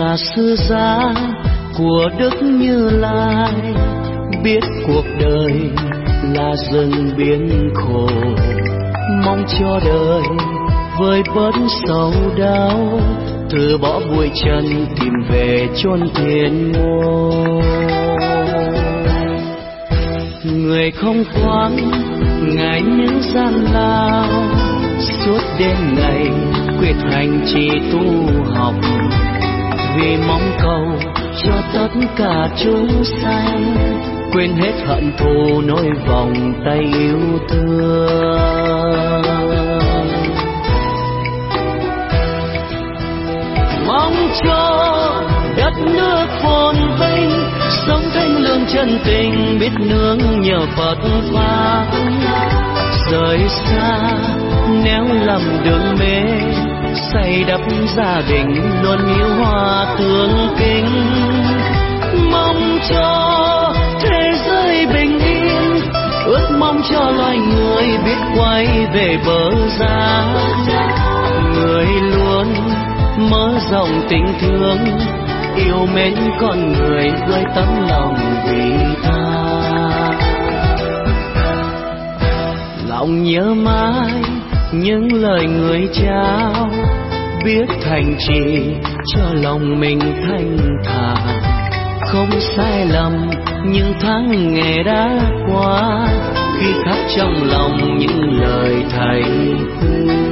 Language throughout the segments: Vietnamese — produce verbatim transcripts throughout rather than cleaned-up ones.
là sư gia của Đức Như Lai, biết cuộc đời là rừng biển khổ, mong cho đời vơi bớt sầu đau, từ bỏ bụi trần tìm về chốn thiên môn. Người không khoáng ngại những gian lao, suốt đêm ngày quyết hành trì tu học, vì mong cầu cho tất cả chúng sanh quên hết hận thù nỗi vòng tay yêu thương. Mong cho đất nước phồn vinh, sống thanh lương chân tình, biết nương nhờ Phật pháp. Rời xa nếu lầm đường mê, xây đắp gia đình luôn hiếu hòa thương kính. Mong cho thế giới bình yên, ước mong cho loài người biết quay về bờ gia. Người luôn mở rộng tình thương, yêu mến con người với tấm lòng vị tha. Lòng nhớ mãi những lời người trao, biết thành trì cho lòng mình thanh thản. Không sai lầm những tháng ngày đã qua, khi khắc trong lòng những lời thầy khuyên.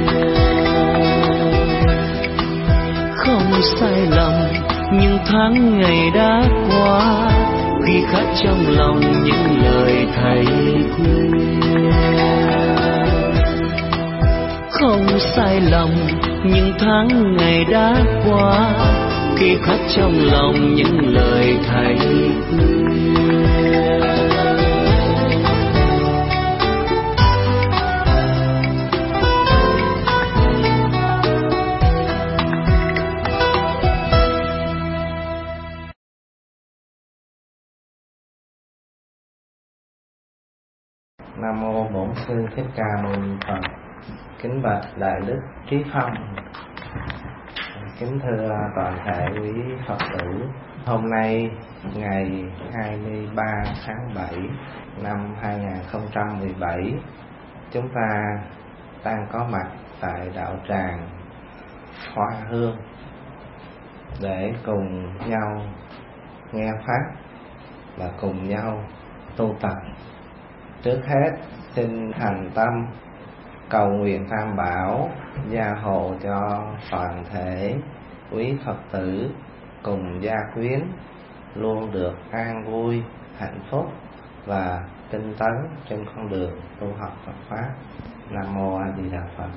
Không sai lầm những tháng ngày đã qua, khi khắc trong lòng những lời thầy khuyên. Không sai lầm những tháng ngày đã qua, khi khắc trong lòng những lời thầy khuyên. Nam mô Bổn Sư Thích Ca Mâu Ni Phật. Kính bạch Đại Đức Trí Phong, kính thưa toàn thể quý Phật tử. Hôm nay ngày hai mươi ba tháng bảy năm hai nghìn không trăm mười bảy, chúng ta đang có mặt tại đạo tràng Hoa Hương để cùng nhau nghe pháp và cùng nhau tu tập. Trước hết xin thành tâm cầu nguyện Tam Bảo gia hộ cho toàn thể quý Phật tử cùng gia quyến luôn được an vui, hạnh phúc và tinh tấn trên con đường tu học Phật pháp. Nam mô A Di Đà Phật.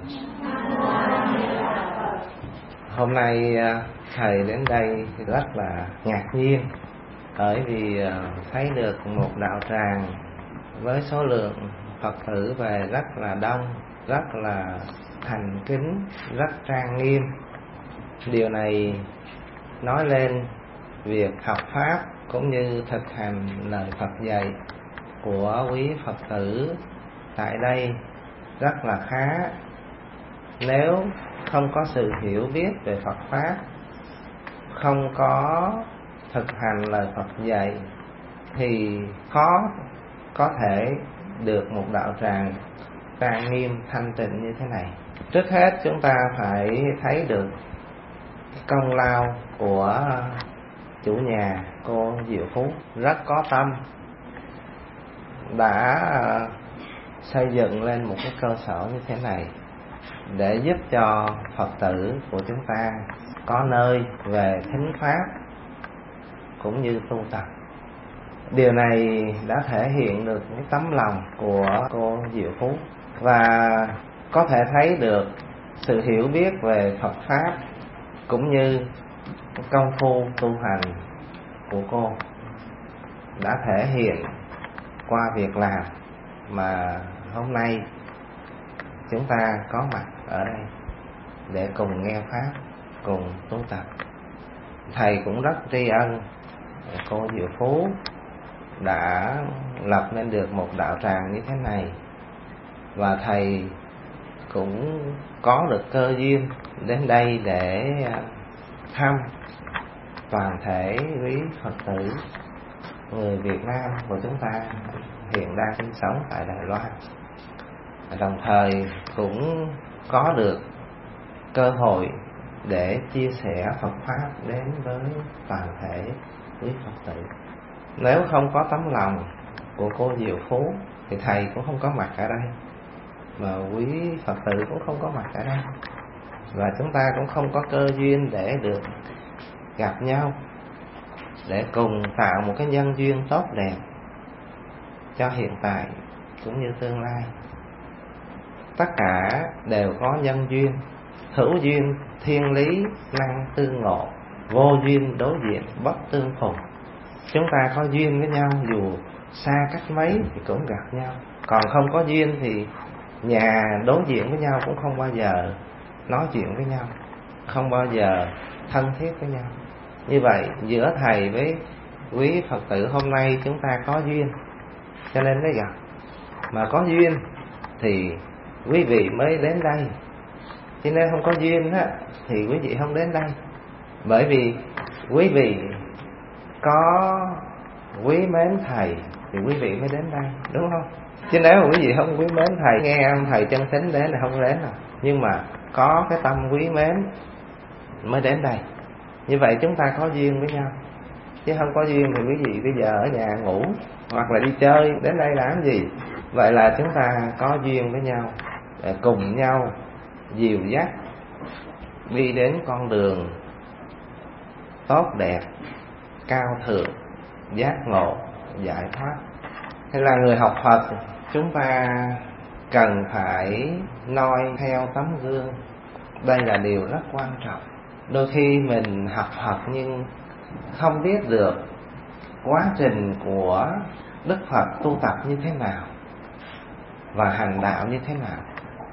Hôm nay thầy đến đây rất là ngạc nhiên, bởi vì thấy được một đạo tràng với số lượng Phật tử về rất là đông, rất là thành kính, rất trang nghiêm. Điều này nói lên việc học pháp cũng như thực hành lời Phật dạy của quý Phật tử tại đây rất là khá. Nếu không có sự hiểu biết về Phật pháp, không có thực hành lời Phật dạy, thì khó có thể được một đạo tràng trang nghiêm thanh tịnh như thế này. Trước hết chúng ta phải thấy được công lao của chủ nhà cô Diệu Phú, rất có tâm, đã xây dựng lên một cái cơ sở như thế này để giúp cho Phật tử của chúng ta có nơi về thính pháp cũng như tu tập. Điều này đã thể hiện được cái tấm lòng của cô Diệu Phú, và có thể thấy được sự hiểu biết về Phật pháp cũng như công phu tu hành của cô đã thể hiện qua việc làm mà hôm nay chúng ta có mặt ở đây để cùng nghe pháp, cùng tu tập. Thầy cũng rất tri ân cô Diệu Phú đã lập nên được một đạo tràng như thế này, và thầy cũng có được cơ duyên đến đây để thăm toàn thể quý Phật tử người Việt Nam của chúng ta hiện đang sinh sống tại Đài Loan, đồng thời cũng có được cơ hội để chia sẻ Phật Pháp đến với toàn thể quý Phật tử. Nếu không có tấm lòng của cô Diệu Phú thì thầy cũng không có mặt ở đây, mà quý Phật tử cũng không có mặt ở đây, và chúng ta cũng không có cơ duyên để được gặp nhau, để cùng tạo một cái nhân duyên tốt đẹp cho hiện tại cũng như tương lai. Tất cả đều có nhân duyên, hữu duyên thiên lý năng tương ngộ, vô duyên đối diện bất tương phùng. Chúng ta có duyên với nhau dù xa cách mấy thì cũng gặp nhau, còn không có duyên thì nhà đối diện với nhau cũng không bao giờ nói chuyện với nhau, không bao giờ thân thiết với nhau. Như vậy giữa thầy với quý Phật tử hôm nay chúng ta có duyên cho nên mới gặp, mà có duyên thì quý vị mới đến đây, chứ nếu không có duyên á thì quý vị không đến đây. Bởi vì quý vị có quý mến thầy thì quý vị mới đến đây, đúng không? Chứ nếu mà quý vị không quý mến thầy, nghe ông thầy chân tính đến là không đến đâu. Nhưng mà có cái tâm quý mến mới đến đây. Như vậy chúng ta có duyên với nhau, chứ không có duyên thì quý vị bây giờ ở nhà ngủ hoặc là đi chơi, đến đây làm gì? Vậy là chúng ta có duyên với nhau để cùng nhau dìu dắt đi đến con đường tốt đẹp, cao thượng, giác ngộ, giải thoát. Hay là người học Phật, chúng ta cần phải noi theo tấm gương. Đây là điều rất quan trọng. Đôi khi mình học Phật nhưng không biết được quá trình của Đức Phật tu tập như thế nào và hành đạo như thế nào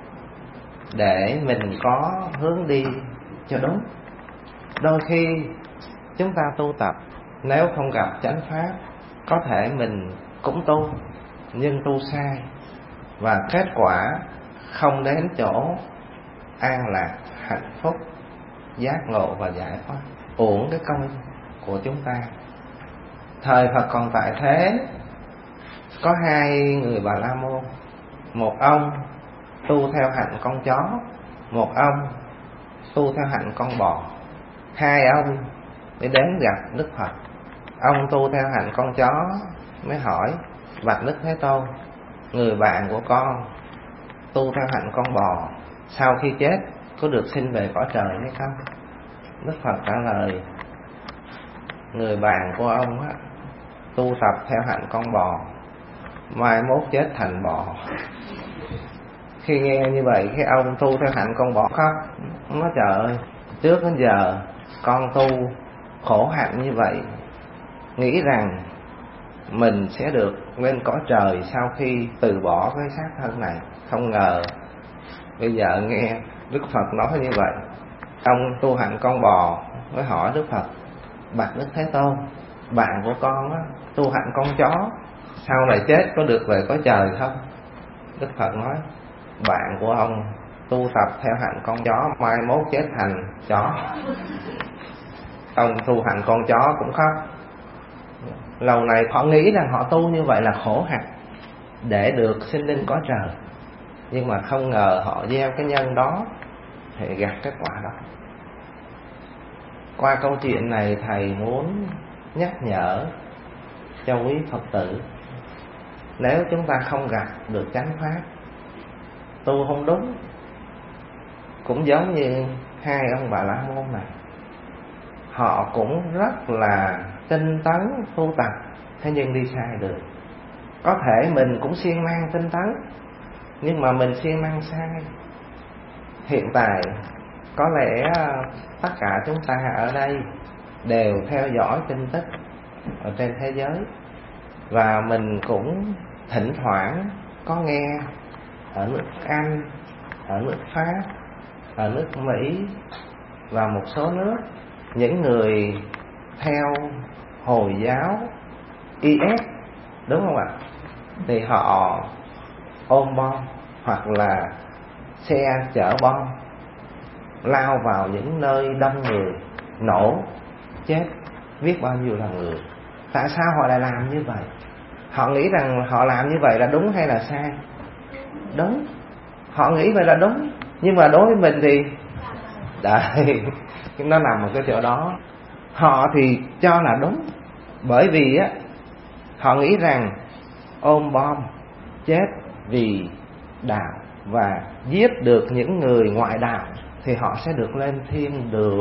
để mình có hướng đi cho đúng. Đôi khi chúng ta tu tập nếu không gặp chánh pháp, có thể mình cũng tu nhưng tu sai, và kết quả không đến chỗ an lạc, hạnh phúc, giác ngộ và giải thoát. Uổng cái công của chúng ta. Thời Phật còn tại thế, có hai người Bà La Môn. Một ông tu theo hạnh con chó, một ông tu theo hạnh con bò. Hai ông mới đến gặp Đức Phật. Ông tu theo hạnh con chó mới hỏi: bạch Đức Thế Tôn, người bạn của con tu theo hạnh con bò, sau khi chết có được sinh về cõi trời hay không? Đức Phật trả lời: người bạn của ông á, tu tập theo hạnh con bò, mai mốt chết thành bò. Khi nghe như vậy, cái ông tu theo hạnh con bò khóc, nói trời ơi, trước đến giờ con tu khổ hạnh như vậy, nghĩ rằng mình sẽ được lên cõi trời sau khi từ bỏ cái xác thân này. Không ngờ bây giờ nghe Đức Phật nói như vậy. Ông tu hạnh con bò mới hỏi Đức Phật: bạch Đức Thế Tôn, bạn của con á, tu hạnh con chó, sau này chết có được về cõi trời không? Đức Phật nói: bạn của ông tu tập theo hạnh con chó, mai mốt chết thành chó. Ông tu hạnh con chó cũng khóc. Lâu này họ nghĩ rằng họ tu như vậy là khổ hạnh để được sinh linh cõi trời, nhưng mà không ngờ họ gieo cái nhân đó thì gặt kết quả đó. Qua câu chuyện này, thầy muốn nhắc nhở cho quý Phật tử, nếu chúng ta không gặp được chánh pháp, tu không đúng, cũng giống như hai ông Bà La Môn này, họ cũng rất là tinh tấn tu tập, thế nhưng đi sai đường. Có thể mình cũng siêng năng tinh tấn, nhưng mà mình siêng năng sai. Hiện tại có lẽ tất cả chúng ta ở đây đều theo dõi tin tức ở trên thế giới, và mình cũng thỉnh thoảng có nghe ở nước Anh, ở nước Pháp, ở nước Mỹ và một số nước, những người theo Hồi giáo i ét, đúng không ạ? Thì họ ôm bom hoặc là xe chở bom lao vào những nơi đông người, nổ chết biết bao nhiêu là người. Tại sao họ lại làm như vậy? Họ nghĩ rằng họ làm như vậy là đúng hay là sai? Đúng. Họ nghĩ vậy là đúng. Nhưng mà đối với mình thì đấy, nó nằm ở cái chỗ đó. Họ thì cho là đúng, bởi vì á họ nghĩ rằng ôm bom chết vì đạo và giết được những người ngoại đạo thì họ sẽ được lên thiên đường.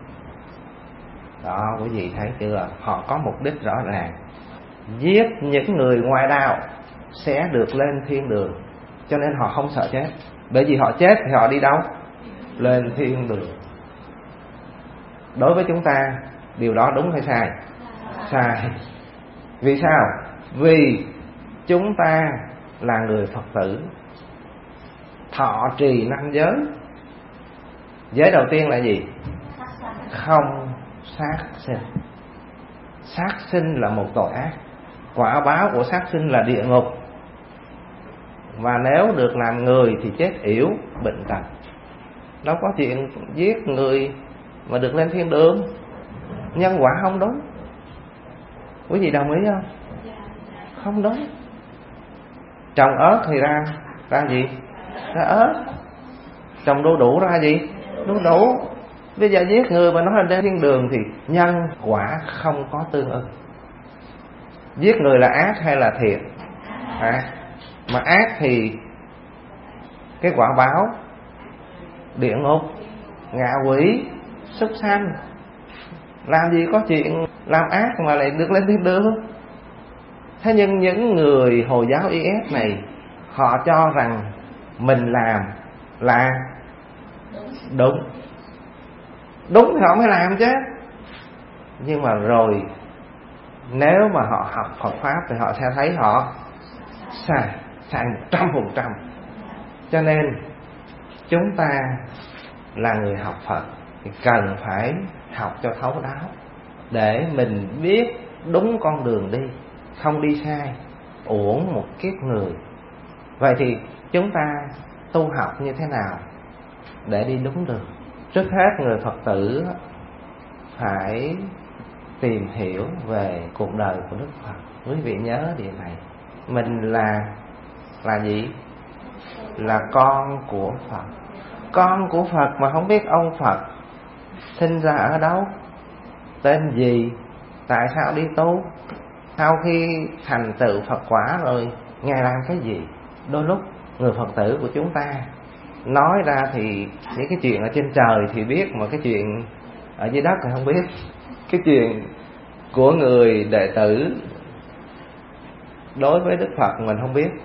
Đó, quý vị thấy chưa? Họ có mục đích rõ ràng. Giết những người ngoại đạo sẽ được lên thiên đường, cho nên họ không sợ chết. Bởi vì họ chết thì họ đi đâu? Lên thiên đường. Đối với chúng ta, điều đó đúng hay sai? Sai. Vì sao? Vì chúng ta là người Phật tử, thọ trì năm giới. Giới đầu tiên là gì? Không sát sinh. Sát sinh là một tội ác. Quả báo của sát sinh là địa ngục. Và nếu được làm người thì chết yểu, bệnh tật. Đâu có chuyện giết người mà được lên thiên đường. Nhân quả không đúng. Quý vị đồng ý không? Không đúng. Trồng ớt thì ra ra gì? Ra ớt. Trồng đu đủ ra gì? Đu đủ. Bây giờ giết người mà nói lên thiên đường thì nhân quả không có tương ưng. Giết người là ác hay là thiện? À, mà ác thì cái quả báo địa ngục, ngạ quỷ, súc sanh. Làm gì có chuyện làm ác mà lại được lên thiên đường. Thế nhưng những người Hồi giáo i ét này, họ cho rằng mình làm là đúng. Đúng thì họ mới làm chứ. Nhưng mà rồi nếu mà họ học Phật Pháp thì họ sẽ thấy họ sai, sai một trăm phần trăm. Cho nên chúng ta là người học Phật thì cần phải học cho thấu đáo, để mình biết đúng con đường đi, không đi sai, uổng một kiếp người. Vậy thì chúng ta tu học như thế nào để đi đúng đường? Trước hết người Phật tử phải tìm hiểu về cuộc đời của Đức Phật. Quý vị nhớ điều này. Mình là là gì? Là con của Phật. Con của Phật mà không biết ông Phật sinh ra ở đâu, tên gì, tại sao đi tu, sau khi thành tựu Phật quả rồi Ngài làm cái gì. Đôi lúc người Phật tử của chúng ta nói ra thì những cái chuyện ở trên trời thì biết, mà cái chuyện ở dưới đất thì không biết. Cái chuyện của người đệ tử đối với Đức Phật mình không biết.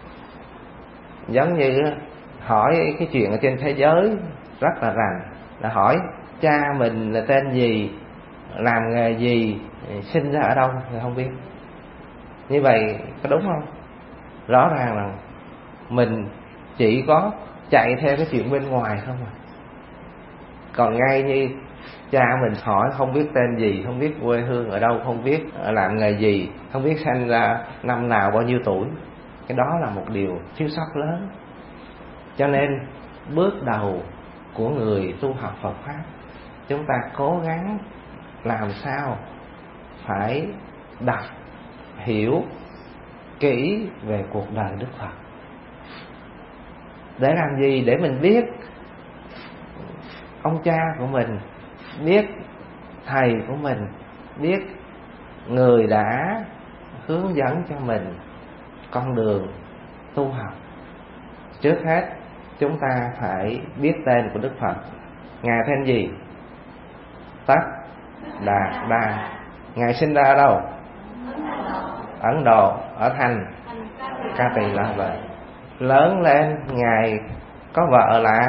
Giống như hỏi cái chuyện ở trên thế giới rất là rành, là hỏi cha mình là tên gì, làm nghề gì, sinh ra ở đâu thì không biết. Như vậy có đúng không? Rõ ràng là mình chỉ có chạy theo cái chuyện bên ngoài không à. Còn ngay như cha mình hỏi không biết tên gì, không biết quê hương ở đâu, không biết làm nghề gì, không biết sanh ra năm nào bao nhiêu tuổi, cái đó là một điều thiếu sót lớn. Cho nên bước đầu của người tu học Phật Pháp, chúng ta cố gắng làm sao phải đọc hiểu kỹ về cuộc đời Đức Phật. Để làm gì? Để mình biết ông cha của mình, biết thầy của mình, biết người đã hướng dẫn cho mình con đường tu học. Trước hết chúng ta phải biết tên của Đức Phật. Ngài tên gì? Tất Đạt Đa. Ngài sinh ra ở đâu? Ấn Độ, ở thành Ca Tỳ La Vệ. Lớn lên Ngài có vợ là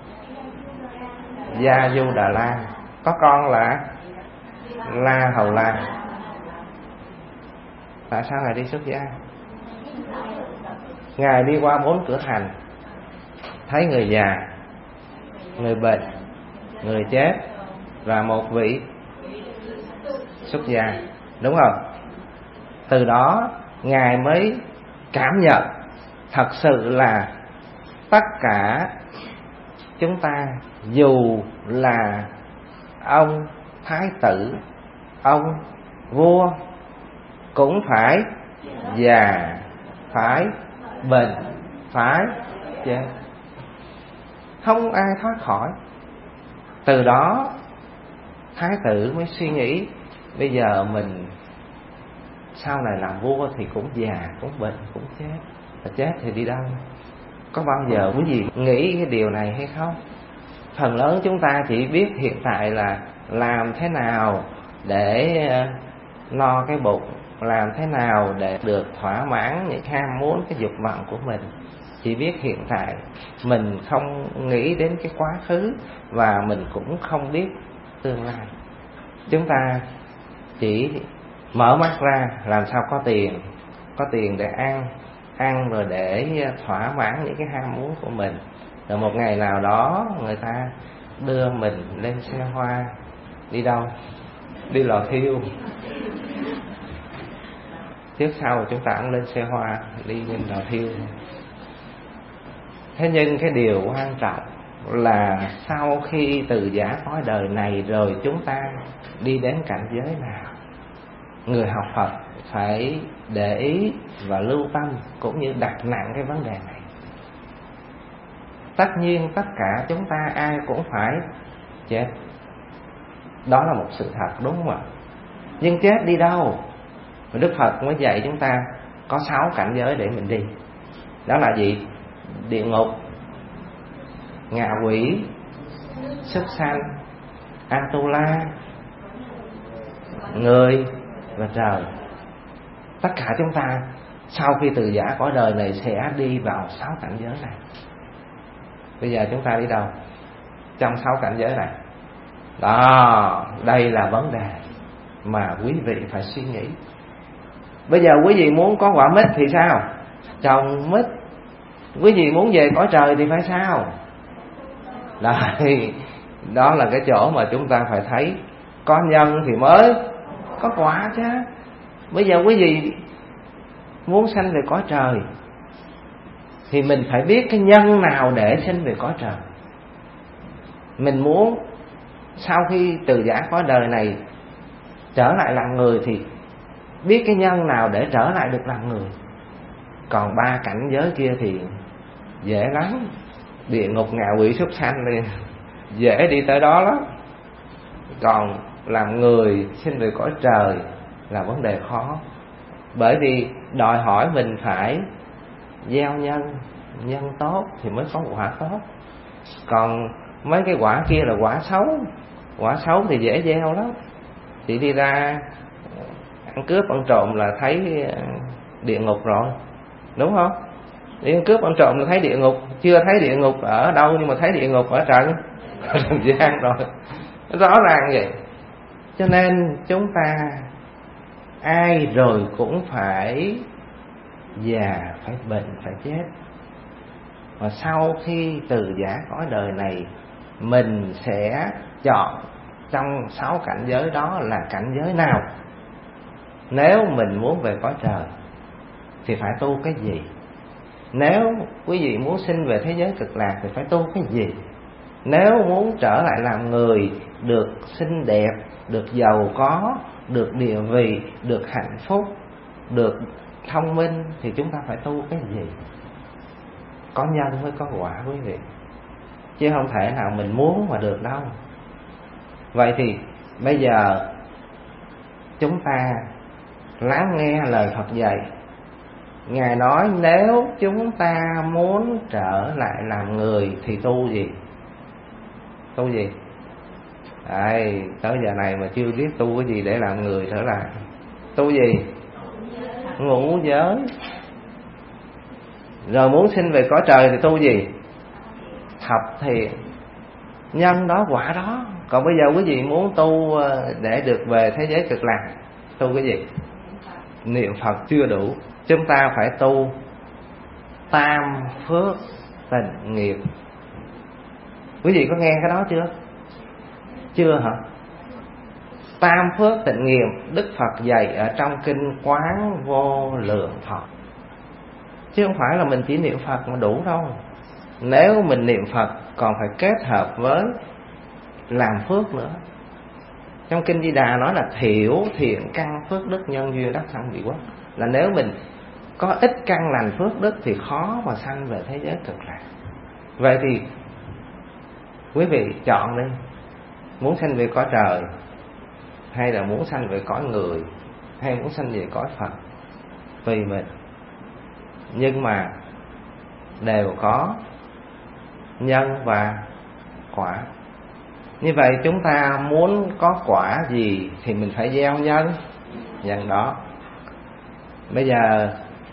Gia Du Đà La, có con là La Hầu La. Tại sao Ngài đi xuất gia? Ngài đi qua bốn cửa thành, thấy người già, người bệnh, người chết và một vị xuất gia, đúng không? Từ đó Ngài mới cảm nhận thật sự là tất cả chúng ta, dù là ông thái tử ông vua cũng phải già, phải bệnh, phải chết. Không ai thoát khỏi. Từ đó thái tử mới suy nghĩ, bây giờ mình sau này làm vua thì cũng già, cũng bệnh, cũng chết. Và chết thì đi đâu? Có bao giờ quý vị nghĩ cái điều này hay không? Phần lớn chúng ta chỉ biết hiện tại là làm thế nào để no cái bụng, làm thế nào để được thỏa mãn những ham muốn, cái dục vọng của mình. Chỉ biết hiện tại, mình không nghĩ đến cái quá khứ, và mình cũng không biết tương lai. Chúng ta chỉ mở mắt ra làm sao có tiền, có tiền để ăn, ăn rồi để thỏa mãn những cái ham muốn của mình. Rồi một ngày nào đó người ta đưa mình lên xe hoa, đi đâu? Đi lò thiêu. Trước sau chúng ta cũng lên xe hoa, đi lên lò thiêu. Thế nhưng cái điều quan trọng là sau khi từ giã cõi đời này rồi, chúng ta đi đến cảnh giới nào? Người học Phật phải để ý và lưu tâm, cũng như đặt nặng cái vấn đề này. Tất nhiên tất cả chúng ta ai cũng phải chết, đó là một sự thật, đúng không ạ? Nhưng chết đi đâu? Đức Phật mới dạy chúng ta có sáu cảnh giới để mình đi. Đó là gì? Địa ngục, ngạ quỷ, súc sanh, Atula, người và trời. Tất cả chúng ta sau khi từ giã cõi đời này sẽ đi vào sáu cảnh giới này. Bây giờ chúng ta đi đâu trong sáu cảnh giới này? Đó, đây là vấn đề mà quý vị phải suy nghĩ. Bây giờ quý vị muốn có quả mít thì sao? Trồng mít. Quý vị muốn về cõi trời thì phải sao? Đấy, đó là cái chỗ mà chúng ta phải thấy có nhân thì mới có quả chứ. Bây giờ quý vị muốn sanh về cõi trời thì mình phải biết cái nhân nào để sinh về cõi trời. Mình muốn sau khi từ giã cõi đời này trở lại làm người thì biết cái nhân nào để trở lại được làm người. Còn ba cảnh giới kia thì dễ lắm. Địa ngục, ngạ quỷ, súc sanh thì dễ đi tới đó lắm. Còn làm người sinh về cõi trời là vấn đề khó. Bởi vì đòi hỏi mình phải gieo nhân, nhân tốt thì mới có quả tốt. Còn mấy cái quả kia là quả xấu. Quả xấu thì dễ gieo lắm. Chỉ đi ra ăn cướp ăn trộm là thấy địa ngục rồi, đúng không? Đi ăn cướp ăn trộm là thấy địa ngục. Chưa thấy địa ngục ở đâu, nhưng mà thấy địa ngục ở trần trần gian rồi. Rõ ràng vậy. Cho nên chúng ta ai rồi cũng phải già, phải bệnh, phải chết. Và sau khi từ giã cõi đời này, mình sẽ chọn trong sáu cảnh giới đó là cảnh giới nào. Nếu mình muốn về cõi trời thì phải tu cái gì? Nếu quý vị muốn sinh về thế giới cực lạc thì phải tu cái gì? Nếu muốn trở lại làm người, được xinh đẹp, được giàu có, được địa vị, được hạnh phúc, được thông minh thì chúng ta phải tu cái gì? Có nhân mới có quả quý vị, chứ không thể nào mình muốn mà được đâu. Vậy thì bây giờ chúng ta lắng nghe lời Phật dạy. Ngài nói nếu chúng ta muốn trở lại làm người thì tu gì? Tu gì? Đấy, tới giờ này mà chưa biết tu cái gì để làm người trở lại. Tu gì? Ngũ giới. Rồi muốn sinh về cõi trời thì tu gì? Thập thiện. Nhân đó quả đó. Còn bây giờ quý vị muốn tu để được về thế giới cực lạc, tu cái gì? Niệm Phật chưa đủ. Chúng ta phải tu tam phước tịnh nghiệp. Quý vị có nghe cái đó chưa? Chưa hả? Tam phước tịnh nghiệp Đức Phật dạy ở trong kinh Quán Vô Lượng Thọ. Chứ không phải là mình chỉ niệm Phật mà đủ đâu. Nếu mình niệm Phật còn phải kết hợp với làm phước nữa. Trong kinh Di Đà nói là thiểu thiện căn phước đức nhân duyên đắc sanh vị quốc, là nếu mình có ít căn lành phước đức thì khó mà sanh về thế giới cực lạc. Vậy thì quý vị chọn đi, muốn sanh về cõi trời, hay là muốn sanh về cõi người, hay muốn sanh về cõi Phật, tùy mình. Nhưng mà đều có nhân và quả. Như vậy chúng ta muốn có quả gì thì mình phải gieo nhân, nhân đó. Bây giờ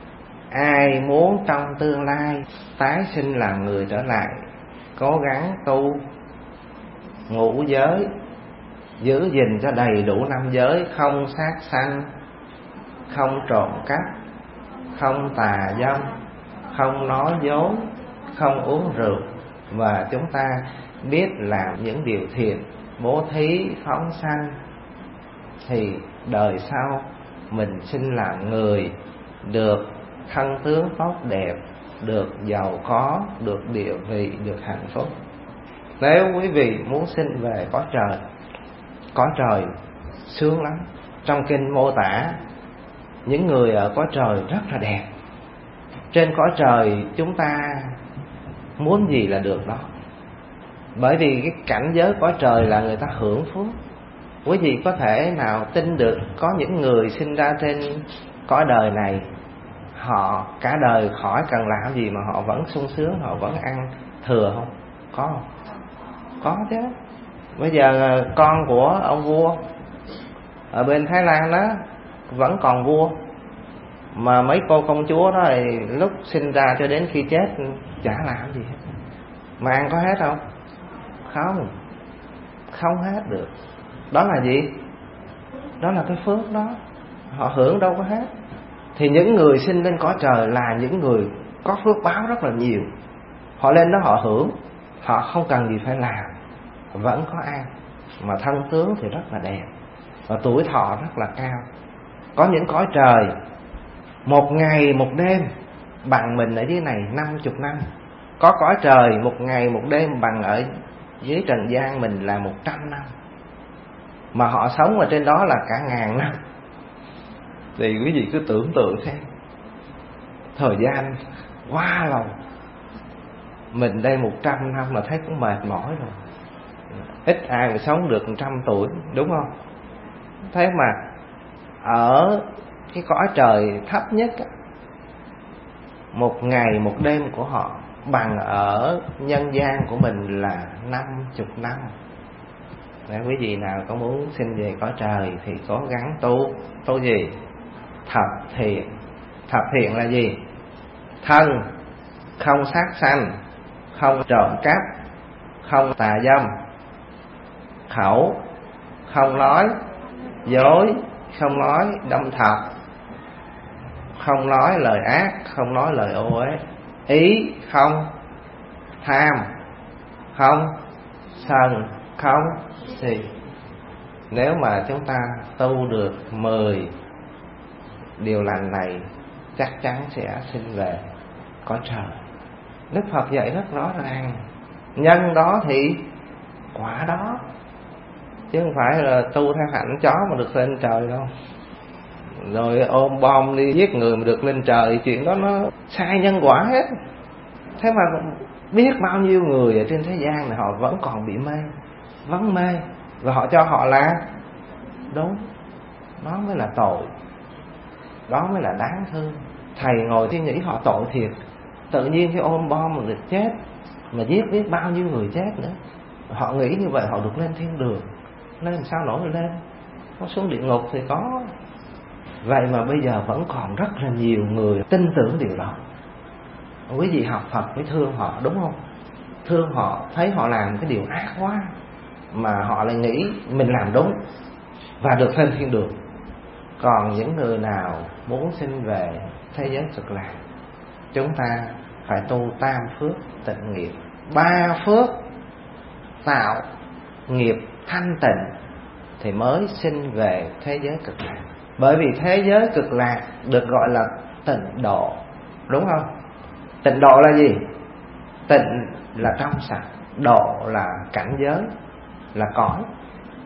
ai muốn trong tương lai tái sinh làm người trở lại, cố gắng tu ngũ giới, giữ gìn cho đầy đủ năm giới, không sát sanh, không trộm cắp, không tà dâm, không nói dối, không uống rượu, và chúng ta biết làm những điều thiện, bố thí, phóng sanh, thì đời sau mình sinh làm người, được thân tướng tốt đẹp, được giàu có, được địa vị, được hạnh phúc. Nếu quý vị muốn sinh về cõi trời, cõi trời sướng lắm. Trong kinh mô tả những người ở cõi trời rất là đẹp. Trên cõi trời chúng ta muốn gì là được đó. Bởi vì cái cảnh giới cõi trời là người ta hưởng phước. Quý vị có thể nào tin được có những người sinh ra trên cõi đời này, họ cả đời khỏi cần làm gì mà họ vẫn sung sướng, họ vẫn ăn thừa không? Có không? Có chứ. Bây giờ con của ông vua ở bên Thái Lan đó vẫn còn vua, mà mấy cô công chúa đó thì lúc sinh ra cho đến khi chết chả làm gì hết. Mà ăn có hết không? Không, không hết được. Đó là gì? Đó là cái phước đó, họ hưởng đâu có hết. Thì những người sinh lên cõi trời là những người có phước báo rất là nhiều. Họ lên đó họ hưởng, họ không cần gì phải làm, vẫn có ăn, mà thân tướng thì rất là đẹp, và tuổi thọ rất là cao. Có những cõi trời một ngày một đêm bằng mình ở dưới này năm chục năm. Có cõi trời một ngày một đêm bằng ở dưới trần gian mình là một trăm năm, mà họ sống ở trên đó là cả ngàn năm. Thì quý vị cứ tưởng tượng xem, thời gian quá lâu. Mình đây một trăm năm mà thấy cũng mệt mỏi rồi. Ít ai mà sống được một trăm tuổi, đúng không? Thế mà ở cái cõi trời thấp nhất, một ngày một đêm của họ bằng ở nhân gian của mình là năm chục năm. Nếu quý vị nào có muốn xin về cõi trời thì cố gắng tu. Tu gì? Thập thiện. Thập thiện là gì? Thân không sát sanh, không trộm cắp, không tà dâm. Khẩu không nói dối, không nói đâm thọc, không nói lời ác, không nói lời ô uế. Ý không tham, không sân, không si. Nếu mà chúng ta tu được mười điều lành này, chắc chắn sẽ sinh về cõi trời. Đức Phật dạy rất rõ ràng, nhân đó thì quả đó, chứ không phải là tu theo hạnh chó mà được lên trời đâu, rồi ôm bom đi giết người mà được lên trời. Chuyện đó nó sai nhân quả hết. Thế mà biết bao nhiêu người ở trên thế gian này họ vẫn còn bị mê, vẫn mê, và họ cho họ là đúng. Đó mới là tội, đó mới là đáng thương. Thầy ngồi suy nghĩ họ tội thiệt. Tự nhiên cái ôm bom mà được chết, mà giết biết bao nhiêu người chết nữa. Họ nghĩ như vậy họ được lên thiên đường. Lên sao nổi lên? Có xuống địa ngục thì có. Vậy mà bây giờ vẫn còn rất là nhiều người tin tưởng điều đó. Quý vị học Phật mới thương họ, đúng không? Thương họ, thấy họ làm cái điều ác quá, mà họ lại nghĩ mình làm đúng và được lên thiên đường. Còn những người nào muốn sinh về thế giới cực lạc, chúng ta phải tu tam phước tịnh nghiệp. Ba phước tạo nghiệp thanh tịnh thì mới sinh về thế giới cực lạc. Bởi vì thế giới cực lạc được gọi là tịnh độ, đúng không? Tịnh độ là gì? Tịnh là trong sạch, độ là cảnh giới, là cõi.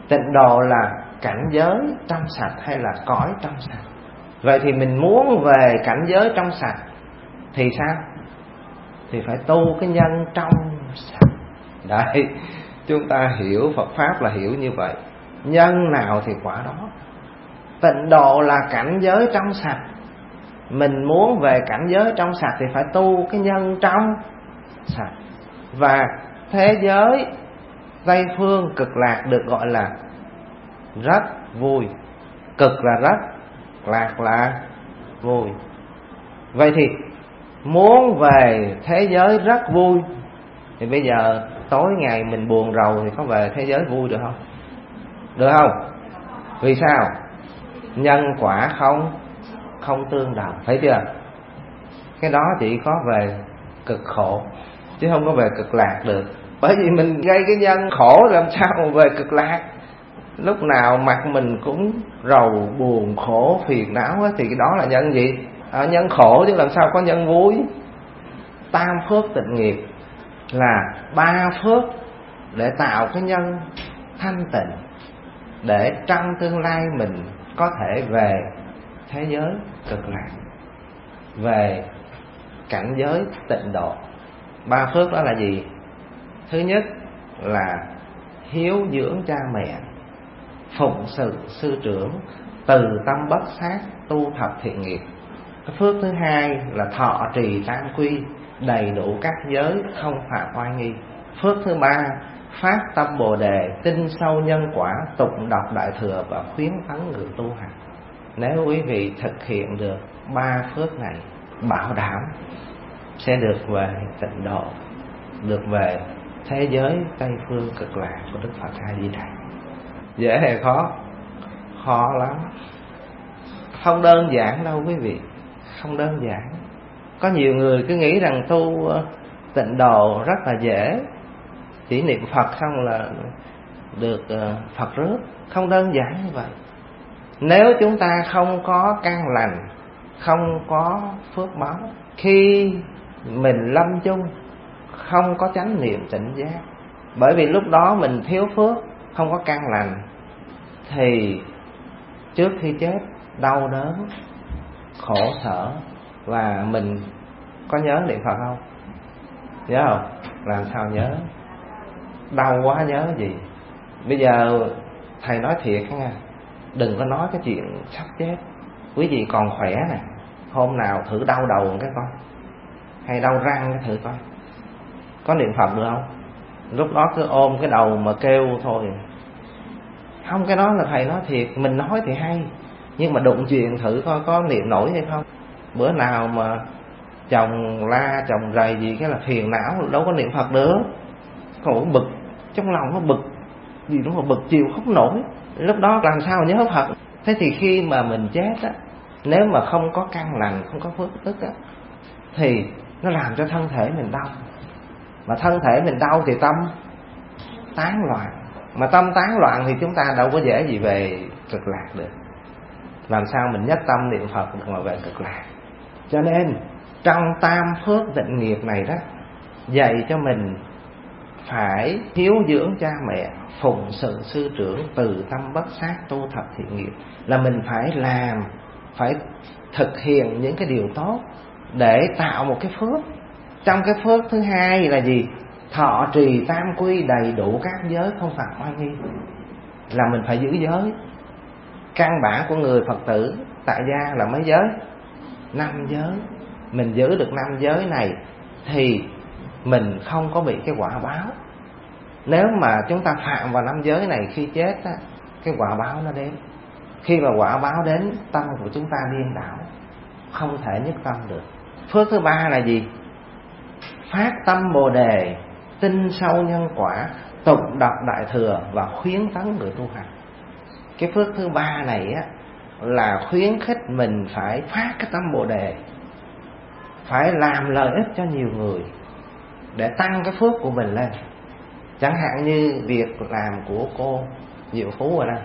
Tịnh độ là cảnh giới trong sạch hay là cõi trong sạch? Vậy thì mình muốn về cảnh giới trong sạch thì sao? Thì phải tu cái nhân trong sạch. Đấy, chúng ta hiểu Phật Pháp là hiểu như vậy. Nhân nào thì quả đó. Tịnh độ là cảnh giới trong sạch. Mình muốn về cảnh giới trong sạch thì phải tu cái nhân trong sạch. Và thế giới Tây phương cực lạc được gọi là rất vui. Cực là rất, lạc là vui. Vậy thì muốn về thế giới rất vui thì bây giờ tối ngày mình buồn rầu thì có về thế giới vui được không? Được không? Vì sao? Nhân quả không không tương đồng, thấy chưa? Cái đó chỉ có về cực khổ chứ không có về cực lạc được. Bởi vì mình gây cái nhân khổ làm sao mà về cực lạc? Lúc nào mặt mình cũng rầu, buồn, khổ, phiền não thì cái đó là nhân gì? À, nhân khổ chứ làm sao có nhân vui. Tam phước tịnh nghiệp là ba phước để tạo cái nhân thanh tịnh, để trong tương lai mình có thể về thế giới cực lạc, về cảnh giới tịnh độ. Ba phước đó là gì? Thứ nhất là hiếu dưỡng cha mẹ, phụng sự sư trưởng, từ tâm bất sát, tu thập thiện nghiệp. Cái phước thứ hai là thọ trì tam quy, đầy đủ các giới, không phạm oai nghi. Phước thứ ba, phát tâm bồ đề, tin sâu nhân quả, tụng đọc đại thừa và khuyến tấn người tu hành. Nếu quý vị thực hiện được ba phước này, bảo đảm sẽ được về tịnh độ, được về thế giới Tây phương cực lạc của Đức Phật A Di Đà. Dễ hay khó? Khó lắm. Không đơn giản đâu quý vị, không đơn giản. Có nhiều người cứ nghĩ rằng tu tịnh độ rất là dễ, chỉ niệm Phật xong là được Phật rước. Không đơn giản như vậy. Nếu chúng ta không có căn lành, không có phước báo, khi mình lâm chung không có chánh niệm tỉnh giác, bởi vì lúc đó mình thiếu phước, không có căn lành, thì trước khi chết đau đớn, khổ sở. Và mình có nhớ niệm Phật không? Nhớ không? Làm sao nhớ? Đau quá nhớ gì? Bây giờ thầy nói thiệt nha, đừng có nói cái chuyện sắp chết. Quý vị còn khỏe nè, hôm nào thử đau đầu một cái coi, hay đau răng cái thử coi, có niệm Phật được không? Lúc đó cứ ôm cái đầu mà kêu thôi. Không, cái đó là thầy nói thiệt, mình nói thì hay, nhưng mà đụng chuyện thử coi có niệm nổi hay không. Bữa nào mà chồng la chồng rầy gì cái là phiền não, đâu có niệm Phật được. Khổ bực, trong lòng nó bực gì đó mà bực chiều không nổi, lúc đó làm sao mà nhớ Phật. Thế thì khi mà mình chết á, nếu mà không có căn lành, không có phước đức á, thì nó làm cho thân thể mình đau. Mà thân thể mình đau thì tâm tán loạn, mà tâm tán loạn thì chúng ta đâu có dễ gì về cực lạc được. Làm sao mình nhất tâm niệm Phật được mà về cực lạc. Cho nên trong tam phước tịnh nghiệp này đó, dạy cho mình phải hiếu dưỡng cha mẹ, phụng sự sư trưởng, từ tâm bất sát, tu thập thiện nghiệp. Là mình phải làm, phải thực hiện những cái điều tốt để tạo một cái phước. Trong cái phước thứ hai là gì? Thọ trì tam quy, đầy đủ các giới, không phạm oai nghi. Là mình phải giữ giới. Căn bản của người Phật tử tại gia là mấy giới? Năm giới. Mình giữ được năm giới này thì mình không có bị cái quả báo. Nếu mà chúng ta phạm vào năm giới này, khi chết á, cái quả báo nó đến. Khi mà quả báo đến, tâm của chúng ta điên đảo, không thể nhất tâm được. Phước thứ ba là gì? Phát tâm bồ đề, tin sâu nhân quả, tụng đọc đại thừa và khuyến tấn người tu hành. Cái phước thứ ba này á, là khuyến khích mình phải phát cái tâm bồ đề, phải làm lợi ích cho nhiều người để tăng cái phước của mình lên. Chẳng hạn như việc làm của cô Diệu Phú rồi đó,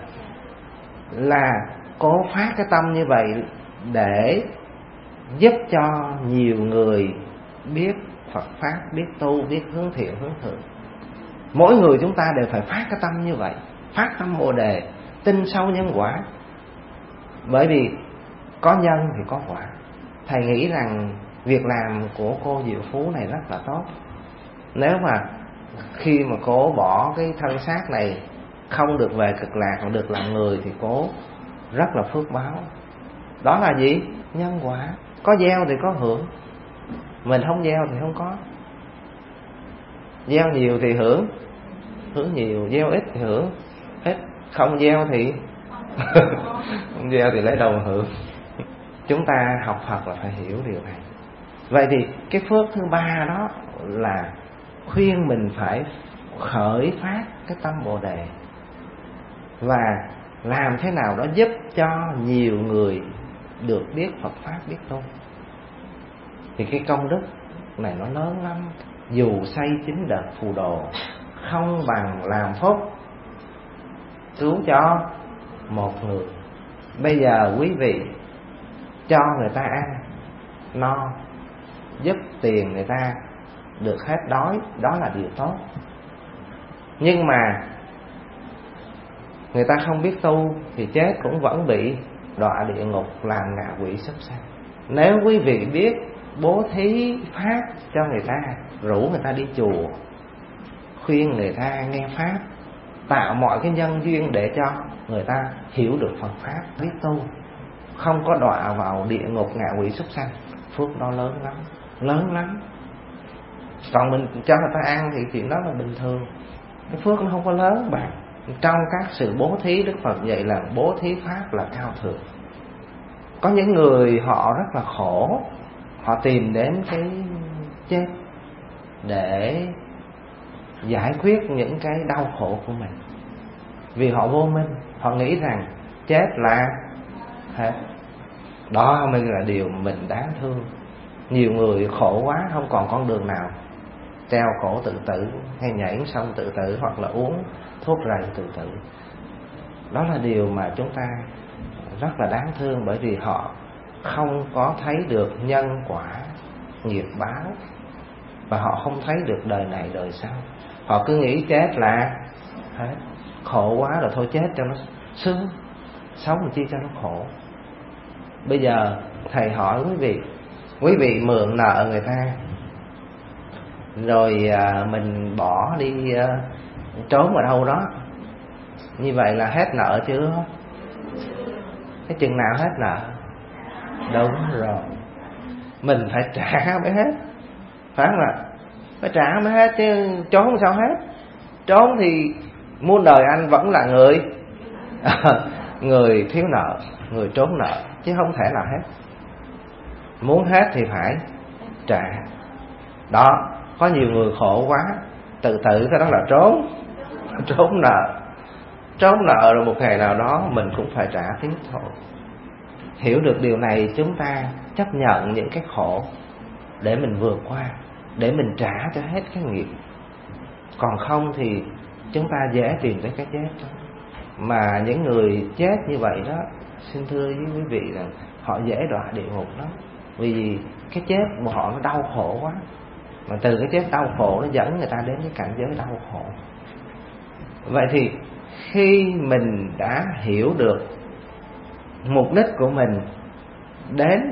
là cô phát cái tâm như vậy để giúp cho nhiều người biết Phật Pháp, biết tu, biết hướng thiện hướng thượng. Mỗi người chúng ta đều phải phát cái tâm như vậy. phát tâm Bồ Đề, tin sâu nhân quả. Bởi vì có nhân thì có quả. Thầy nghĩ rằng việc làm của cô Diệu Phú này rất là tốt. Nếu mà khi mà cô bỏ cái thân xác này không được về cực lạc mà được làm người thì cô rất là phước báo. Đó là gì? Nhân quả. Có gieo thì có hưởng, mình không gieo thì không có. Gieo nhiều thì hưởng, hưởng nhiều. Gieo ít thì hưởng ít. Không gieo thì không gieo thì lấy đâu mà hưởng. Chúng ta học Phật là phải hiểu điều này. Vậy thì cái phước thứ ba đó là khuyên mình phải khởi phát cái tâm Bồ Đề, và làm thế nào đó giúp cho nhiều người được biết Phật Pháp, biết tu. Thì cái công đức này nó lớn lắm. Dù xây chín đợt phù đồ, không bằng làm phúc cứu cho một người. Bây giờ quý vị cho người ta ăn no, giúp tiền người ta được hết đói, đó là điều tốt. Nhưng mà người ta không biết tu thì chết cũng vẫn bị đọa địa ngục, làm ngạ quỷ súc sanh. Nếu quý vị biết bố thí pháp cho người ta, rủ người ta đi chùa, khuyên người ta nghe pháp, tạo mọi cái nhân duyên để cho người ta hiểu được Phật Pháp, biết tu, không có đọa vào địa ngục ngạ quỷ súc sanh, phước đó lớn lắm, lớn lắm. Còn mình cho người ta ăn thì chuyện đó là bình thường, cái phước nó không có lớn bằng. Trong các sự bố thí, Đức Phật dạy là bố thí pháp là cao thượng. Có những người họ rất là khổ, họ tìm đến cái chết để giải quyết những cái đau khổ của mình. Vì họ vô minh, họ nghĩ rằng chết là hết. Đó mới là điều mình đáng thương. Nhiều người khổ quá, không còn con đường nào, treo cổ tự tử, hay nhảy sông tự tử, hoặc là uống thuốc rầy tự tử. Đó là điều mà chúng ta rất là đáng thương. Bởi vì họ không có thấy được nhân quả nghiệp báo, và họ không thấy được đời này đời sau. Họ cứ nghĩ chết là hết, khổ quá rồi thôi chết cho nó sướng, sống làm chi cho nó khổ. Bây giờ thầy hỏi quý vị, quý vị mượn nợ người ta, rồi à, mình bỏ đi à, trốn ở đâu đó, như vậy là hết nợ chưa? Cái chừng nào hết nợ? Đúng rồi, mình phải trả mới hết, phải không ạ? Phải trả mới hết, chứ trốn sao hết? Trốn thì muôn đời anh vẫn là người người thiếu nợ, người trốn nợ, chứ không thể nào hết. Muốn hết thì phải trả. Đó, có nhiều người khổ quá, tự tử, cái đó là trốn trốn nợ. Trốn nợ rồi một ngày nào đó mình cũng phải trả tiếp thôi. Hiểu được điều này, chúng ta chấp nhận những cái khổ để mình vượt qua, để mình trả cho hết cái nghiệp. Còn không thì chúng ta dễ tìm tới cái chết đó. Mà những người chết như vậy đó, xin thưa với quý vị rằng họ dễ đọa địa ngục lắm. Vì cái chết của họ nó đau khổ quá, mà từ cái chết đau khổ nó dẫn người ta đến cái cảnh giới đau khổ. Vậy thì khi mình đã hiểu được mục đích của mình đến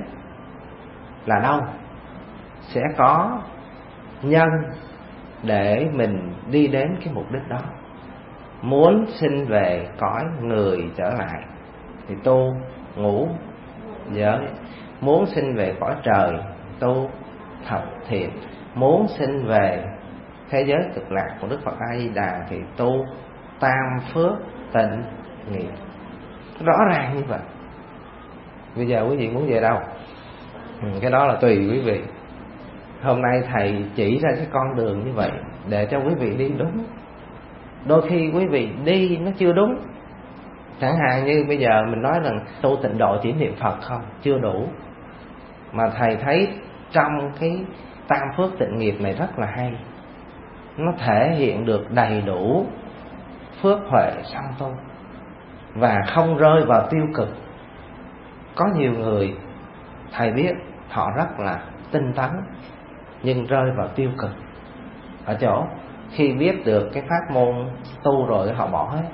là đâu, sẽ có nhân để mình đi đến cái mục đích đó. Muốn sinh về cõi người trở lại thì tu ngũ giới. Muốn sinh về cõi trời tu thập thiện. Muốn sinh về thế giới cực lạc của Đức Phật A Di Đà thì tu tam phước tịnh nghiệp. Rõ ràng như vậy. Bây giờ quý vị muốn về đâu? Ừ, cái đó là tùy quý vị. Hôm nay thầy chỉ ra cái con đường như vậy để cho quý vị đi đúng. Đôi khi quý vị đi nó chưa đúng. Chẳng hạn như bây giờ mình nói rằng tu tịnh độ chỉ niệm Phật không, chưa đủ. Mà thầy thấy trong cái tam phước tịnh nghiệp này rất là hay. Nó thể hiện được đầy đủ phước huệ song tu, và không rơi vào tiêu cực. Có nhiều người thầy biết họ rất là tinh tấn, nhưng rơi vào tiêu cực ở chỗ khi biết được cái pháp môn tu rồi họ bỏ hết,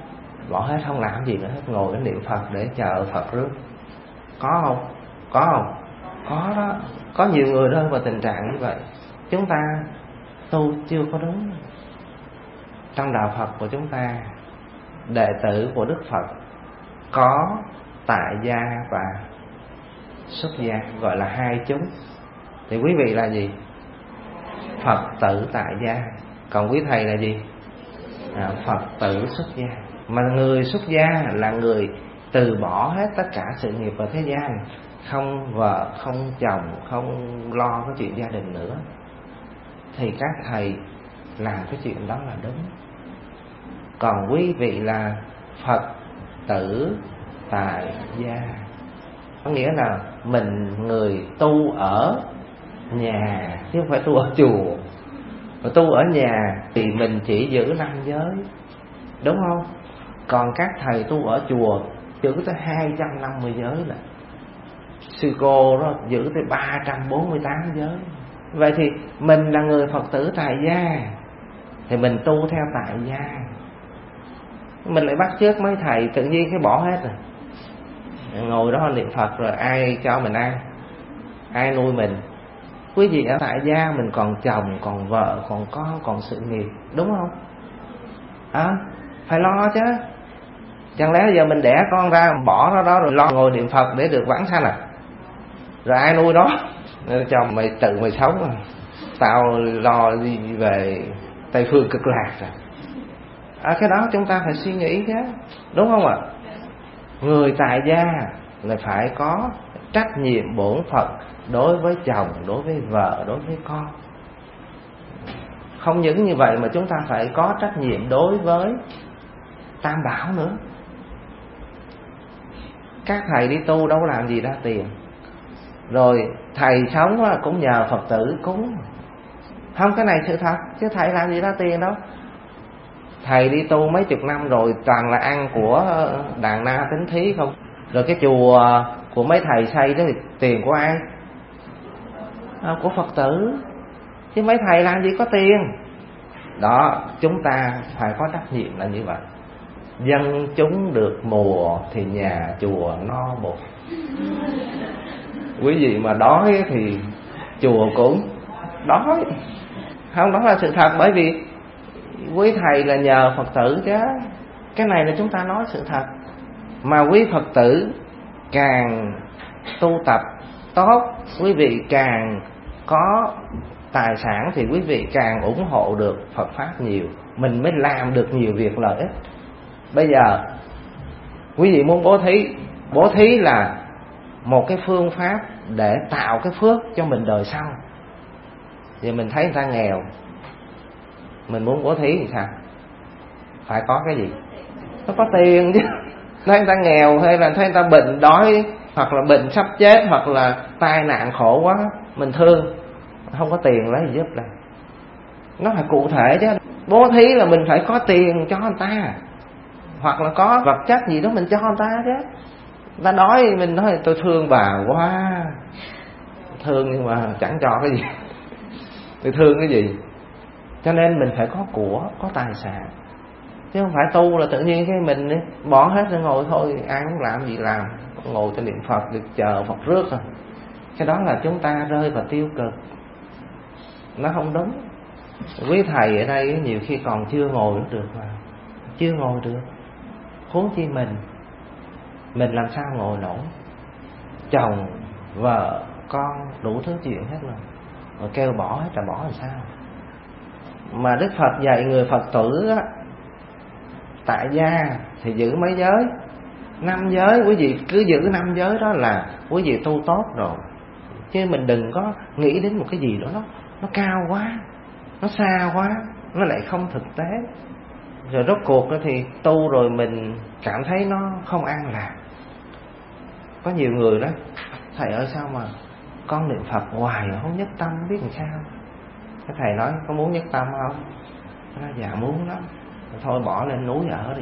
bỏ hết không làm gì nữa hết, ngồi để niệm Phật để chờ Phật rước. Có không? Có không? Có đó. Có nhiều người rơi vào tình trạng như vậy. Chúng ta tu chưa có đúng. Trong đạo Phật của chúng ta, đệ tử của Đức Phật có tại gia và xuất gia, gọi là hai chúng. Thì quý vị là gì? Phật tử tại gia. Còn quý thầy là gì? À, Phật tử xuất gia. Mà người xuất gia là người từ bỏ hết tất cả sự nghiệp ở thế gian, không vợ, không chồng, không lo cái chuyện gia đình nữa. Thì các thầy làm cái chuyện đó là đúng. Còn quý vị là Phật tử tại gia, có nghĩa là mình người tu ở nhà chứ không phải tu ở chùa. Mà tu ở nhà thì mình chỉ giữ năm giới, đúng không? Còn các thầy tu ở chùa giữ tới hai trăm năm mươi giới là. Sư cô đó giữ tới ba trăm bốn mươi tám giới. Vậy thì mình là người Phật tử tại gia thì mình tu theo tại gia. Mình lại bắt chước mấy thầy tự nhiên cái bỏ hết rồi, ngồi đó niệm Phật rồi ai cho mình ăn, ai nuôi mình? Quý vị ở tại gia mình còn chồng, còn vợ, còn con, còn sự nghiệp, đúng không? À, phải lo chứ. Chẳng lẽ giờ mình đẻ con ra bỏ nó đó rồi lo ngồi niệm Phật để được vãng sanh à? Rồi ai nuôi nó? Nên cho mày tự mày sống, tao lo đi về Tây Phương Cực Lạc rồi. À, cái đó chúng ta phải suy nghĩ chứ, đúng không ạ? Người tại gia là phải có trách nhiệm bổn phận đối với chồng, đối với vợ, đối với con. Không những như vậy mà chúng ta phải có trách nhiệm đối với Tam Bảo nữa. Các thầy đi tu đâu làm gì ra tiền. Rồi thầy sống cũng nhờ Phật tử cúng. Không, cái này sự thật, chứ thầy làm gì ra tiền đâu. Thầy đi tu mấy chục năm rồi toàn là ăn của đàn na tính thí không. Rồi cái chùa của mấy thầy xây đó thì tiền của ai? À, của Phật tử. Chứ mấy thầy làm gì có tiền. Đó, chúng ta phải có trách nhiệm là như vậy. Dân chúng được mùa thì nhà chùa no bụng. Quý vị mà đói thì chùa cũng đói. Không, đó là sự thật. Bởi vì quý thầy là nhờ Phật tử chứ. Cái này là chúng ta nói sự thật. Mà quý Phật tử càng tu tập tốt, quý vị càng có tài sản thì quý vị càng ủng hộ được Phật Pháp nhiều. Mình mới làm được nhiều việc lợi ích. Bây giờ quý vị muốn bố thí, bố thí là một cái phương pháp để tạo cái phước cho mình đời sau. Thì mình thấy người ta nghèo, mình muốn bố thí thì sao? Phải có cái gì? Nó có tiền chứ. Thấy người ta nghèo hay là thấy người ta bệnh đói, hoặc là bệnh sắp chết, hoặc là tai nạn khổ quá, mình thương, không có tiền lấy gì giúp là. Nó phải cụ thể chứ. Bố thí là mình phải có tiền cho người ta, hoặc là có vật chất gì đó mình cho người ta chứ. Người ta đói mình nói tôi thương bà quá, thương nhưng mà chẳng cho cái gì. Tôi thương cái gì? Cho nên mình phải có của, có tài sản. Chứ không phải tu là tự nhiên cái mình bỏ hết rồi ngồi thôi, ai muốn làm gì làm, ngồi cho niệm Phật được chờ Phật rước rồi. Cái đó là chúng ta rơi vào tiêu cực, nó không đúng. Quý thầy ở đây nhiều khi còn chưa ngồi được mà, chưa ngồi được, huống chi mình. Mình làm sao ngồi nổi? Chồng, vợ, con đủ thứ chuyện hết rồi, rồi kêu bỏ hết là bỏ làm sao? Mà Đức Phật dạy người Phật tử á, tại gia thì giữ mấy giới? Năm giới. Quý vị cứ giữ năm giới đó là quý vị tu tốt rồi. Chứ mình đừng có nghĩ đến một cái gì đó nó, nó cao quá, nó xa quá, nó lại không thực tế. Rồi rốt cuộc đó thì tu rồi mình cảm thấy nó không an lạc. Có nhiều người đó, thầy ơi sao mà con niệm Phật hoài mà không nhất tâm, biết làm sao? Cái thầy nói có muốn nhất tâm không? Nó nói dạ muốn lắm. Thôi bỏ lên núi ở đi.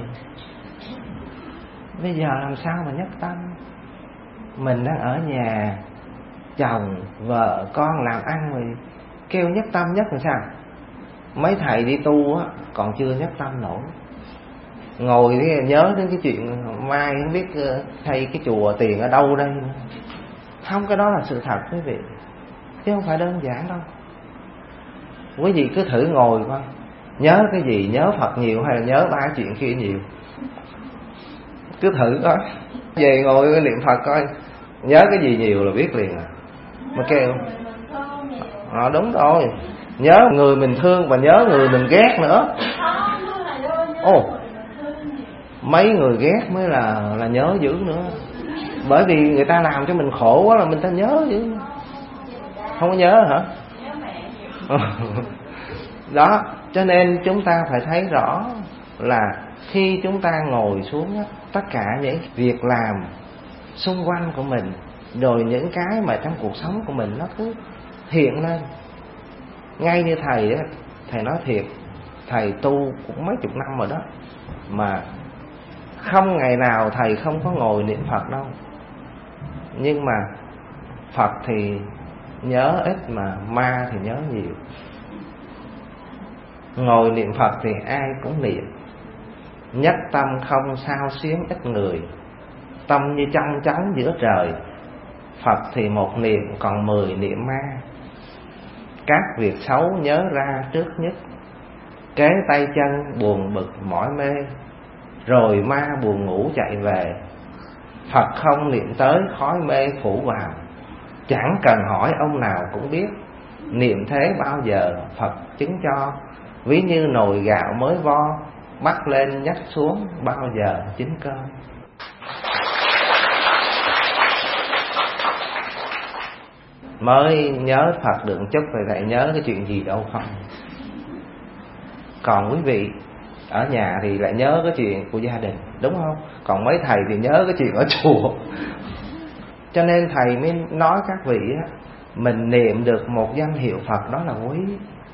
Bây giờ làm sao mà nhất tâm? Mình đang ở nhà, chồng, vợ, con làm ăn rồi kêu nhất tâm nhất làm sao? Mấy thầy đi tu á còn chưa nhất tâm nổi. ngồi thì nhớ đến cái chuyện mai không biết thay cái chùa tiền ở đâu đây. Không, cái đó là sự thật quý vị, chứ không phải đơn giản đâu. Quý vị cứ thử ngồi coi, nhớ cái gì, nhớ Phật nhiều hay là nhớ ba chuyện kia nhiều? Cứ thử coi, về ngồi niệm Phật coi, nhớ cái gì nhiều là biết liền à. Mà kêu à, đúng rồi, nhớ người mình thương và nhớ người mình ghét nữa. Ồ, mấy người ghét mới là là nhớ dữ nữa. Bởi vì người ta làm cho mình khổ quá là mình ta nhớ chứ. Không có nhớ hả? Đó, cho nên chúng ta phải thấy rõ là khi chúng ta ngồi xuống, tất cả những việc làm xung quanh của mình, rồi những cái mà trong cuộc sống của mình nó cứ hiện lên. Ngay như thầy đó, thầy nói thiệt, thầy tu cũng mấy chục năm rồi đó, mà không ngày nào thầy không có ngồi niệm Phật đâu. Nhưng mà Phật thì nhớ ít mà ma thì nhớ nhiều. Ngồi niệm Phật thì ai cũng niệm, nhất tâm không sao xuyến ít người, tâm như trong trống giữa trời. Phật thì một niệm còn mười niệm ma, các việc xấu nhớ ra trước nhất, kế tay chân buồn bực mỏi mê, rồi ma buồn ngủ chạy về. Phật không niệm tới khói mê phủ vào, chẳng cần hỏi ông nào cũng biết. Niệm thế bao giờ Phật chứng cho, ví như nồi gạo mới vo, bắt lên nhắc xuống bao giờ chín cơm. Mới nhớ Phật được chút rồi lại nhớ cái chuyện gì đâu không. Còn quý vị ở nhà thì lại nhớ cái chuyện của gia đình, đúng không? Còn mấy thầy thì nhớ cái chuyện ở chùa. Cho nên thầy mới nói các vị á, mình niệm được một danh hiệu Phật đó là quý,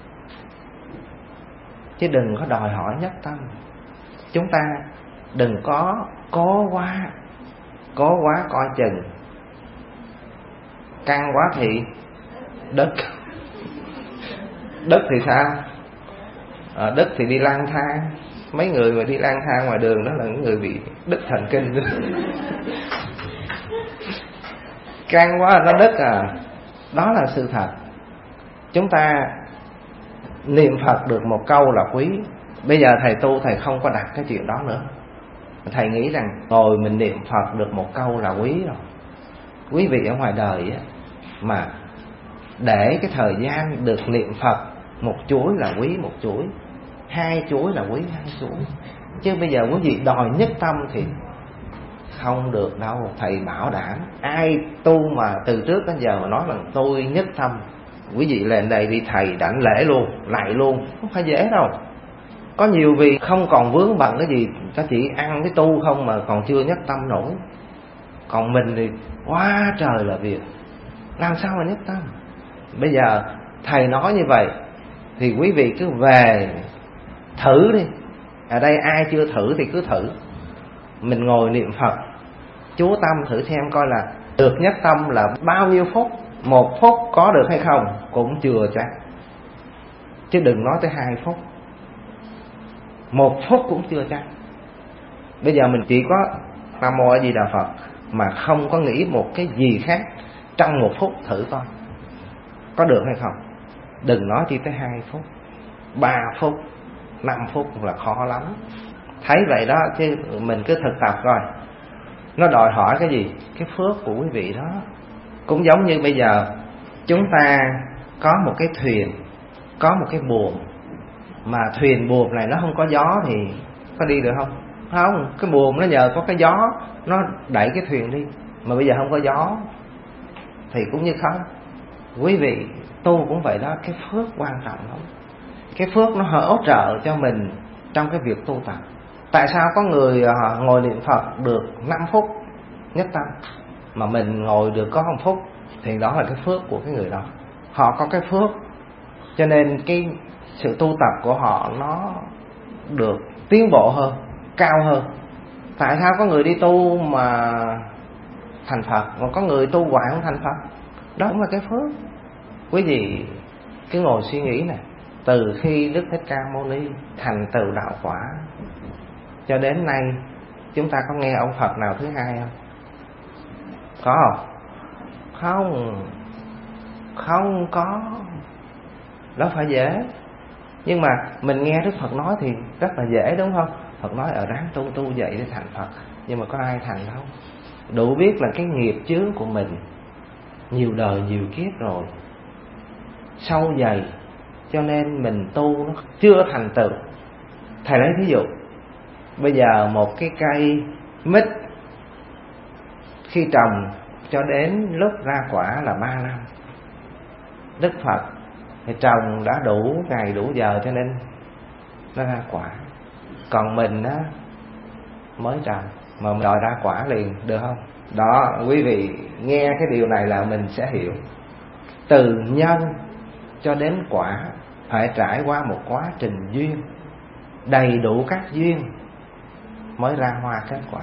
chứ đừng có đòi hỏi nhất tâm. Chúng ta đừng có cố quá, cố quá coi chừng, căng quá thì đất. Đất thì sao? À, đất thì đi lang thang. Mấy người mà đi lang thang ngoài đường đó là những người bị đứt thần kinh. Căng quá nó đứt à. Đó là sự thật. Chúng ta niệm Phật được một câu là quý. Bây giờ thầy tu thầy không có đặt cái chuyện đó nữa. Thầy nghĩ rằng ngồi mình niệm Phật được một câu là quý rồi. Quý vị ở ngoài đời á, mà để cái thời gian được niệm Phật một chuỗi là quý một chuỗi, hai chuỗi là quý hai chuỗi. Chứ bây giờ quý vị đòi nhất tâm thì không được đâu. Thầy bảo đảm ai tu mà từ trước đến giờ mà nói là tôi nhất tâm, quý vị lên đây đi thầy đảnh lễ luôn, lại luôn, không phải dễ đâu. Có nhiều vị không còn vướng bận cái gì, các chỉ ăn cái tu không mà còn chưa nhất tâm nổi. Còn mình thì quá trời là việc, làm sao mà nhất tâm. Bây giờ thầy nói như vậy thì quý vị cứ về thử đi. Ở đây ai chưa thử thì cứ thử. Mình ngồi niệm Phật, chú tâm thử xem coi là được nhất tâm là bao nhiêu phút. Một phút có được hay không cũng chưa chắc, chứ đừng nói tới hai phút. Một phút cũng chưa chắc. Bây giờ mình chỉ có Nam Mô A Di Đà Phật mà không có nghĩ một cái gì khác trong một phút, thử coi có được hay không. Đừng nói chỉ tới hai phút, ba phút, năm phút là khó lắm. Thấy vậy đó, chứ mình cứ thực tập coi. Nó đòi hỏi cái gì? Cái phước của quý vị đó. Cũng giống như bây giờ chúng ta có một cái thuyền, có một cái buồm, mà thuyền buồm này nó không có gió thì có đi được không? Không, cái buồm nó nhờ có cái gió nó đẩy cái thuyền đi. Mà bây giờ không có gió thì cũng như không. Quý vị tu cũng vậy đó, cái phước quan trọng lắm. Cái phước nó hỗ trợ cho mình trong cái việc tu tập. Tại sao có người ngồi niệm Phật được năm phút nhất tâm mà mình ngồi được có một phút? Thì đó là cái phước của cái người đó. Họ có cái phước, cho nên cái sự tu tập của họ nó được tiến bộ hơn, cao hơn. Tại sao có người đi tu mà thành Phật, còn có người tu hoài không thành Phật? Đó cũng là cái phước. Quý vị cứ ngồi suy nghĩ nè, từ khi Đức Thích Ca Mâu Ni thành tựu đạo quả cho đến nay chúng ta có nghe ông Phật nào thứ hai không? Có không? Không, không có. Đó phải dễ. Nhưng mà mình nghe Đức Phật nói thì rất là dễ, đúng không? Phật nói ở ráng tu tu dậy để thành Phật. Nhưng mà có ai thành đâu. Đủ biết là cái nghiệp chướng của mình nhiều đời nhiều kiếp rồi, sâu dày, cho nên mình tu nó chưa thành tựu. Thầy lấy ví dụ, bây giờ một cái cây mít khi trồng cho đến lúc ra quả là ba năm. Đức Phật thì trồng đã đủ ngày đủ giờ cho nên nó ra quả. Còn mình á mới trồng mà mình đòi ra quả liền được không? Đó, quý vị nghe cái điều này là mình sẽ hiểu. Từ nhân cho đến quả phải trải qua một quá trình duyên, đầy đủ các duyên mới ra hoa kết quả,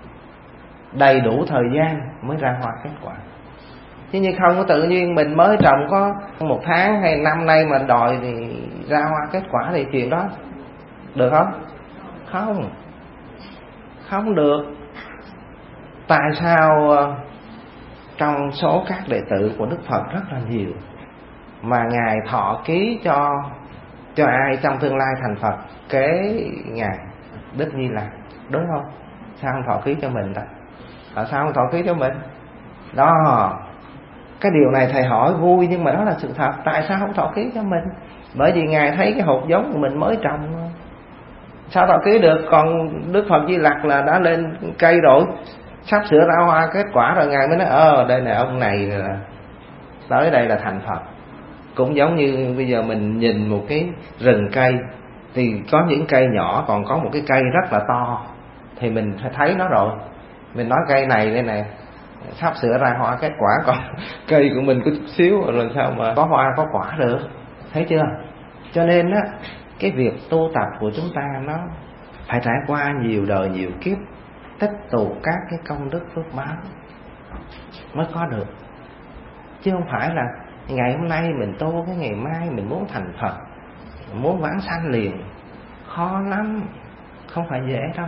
đầy đủ thời gian mới ra hoa kết quả. Chứ như không có tự nhiên mình mới trồng có một tháng hay năm nay mà đòi thì ra hoa kết quả thì chuyện đó được không? Không, không được. Tại sao trong số các đệ tử của Đức Phật rất là nhiều mà Ngài thọ ký cho cho ai trong tương lai thành Phật kế Ngài? Đức Di Lặc, đúng không? Sao không thọ ký cho mình ta? Tại sao không thọ ký cho mình? Đó, cái điều này thầy hỏi vui nhưng mà đó là sự thật. Tại sao không thọ ký cho mình? Bởi vì Ngài thấy cái hột giống của mình mới trồng, sao thọ ký được? Còn Đức Phật Di Lặc là đã lên cây rồi, sắp sửa ra hoa kết quả rồi, Ngài mới nói ờ đây này, ông này là tới đây là thành Phật. Cũng giống như bây giờ mình nhìn một cái rừng cây thì có những cây nhỏ, còn có một cái cây rất là to thì mình thấy nó rồi. Mình nói cây này đây này sắp sửa ra hoa kết quả, còn cây của mình có chút xíu rồi sao mà có hoa có quả được. Thấy chưa? Cho nên á, cái việc tu tập của chúng ta nó phải trải qua nhiều đời nhiều kiếp, tích tụ các cái công đức phước báo mới có được. Chứ không phải là ngày hôm nay mình tu, cái ngày mai mình muốn thành Phật, muốn vãng sanh liền. Khó lắm, không phải dễ đâu.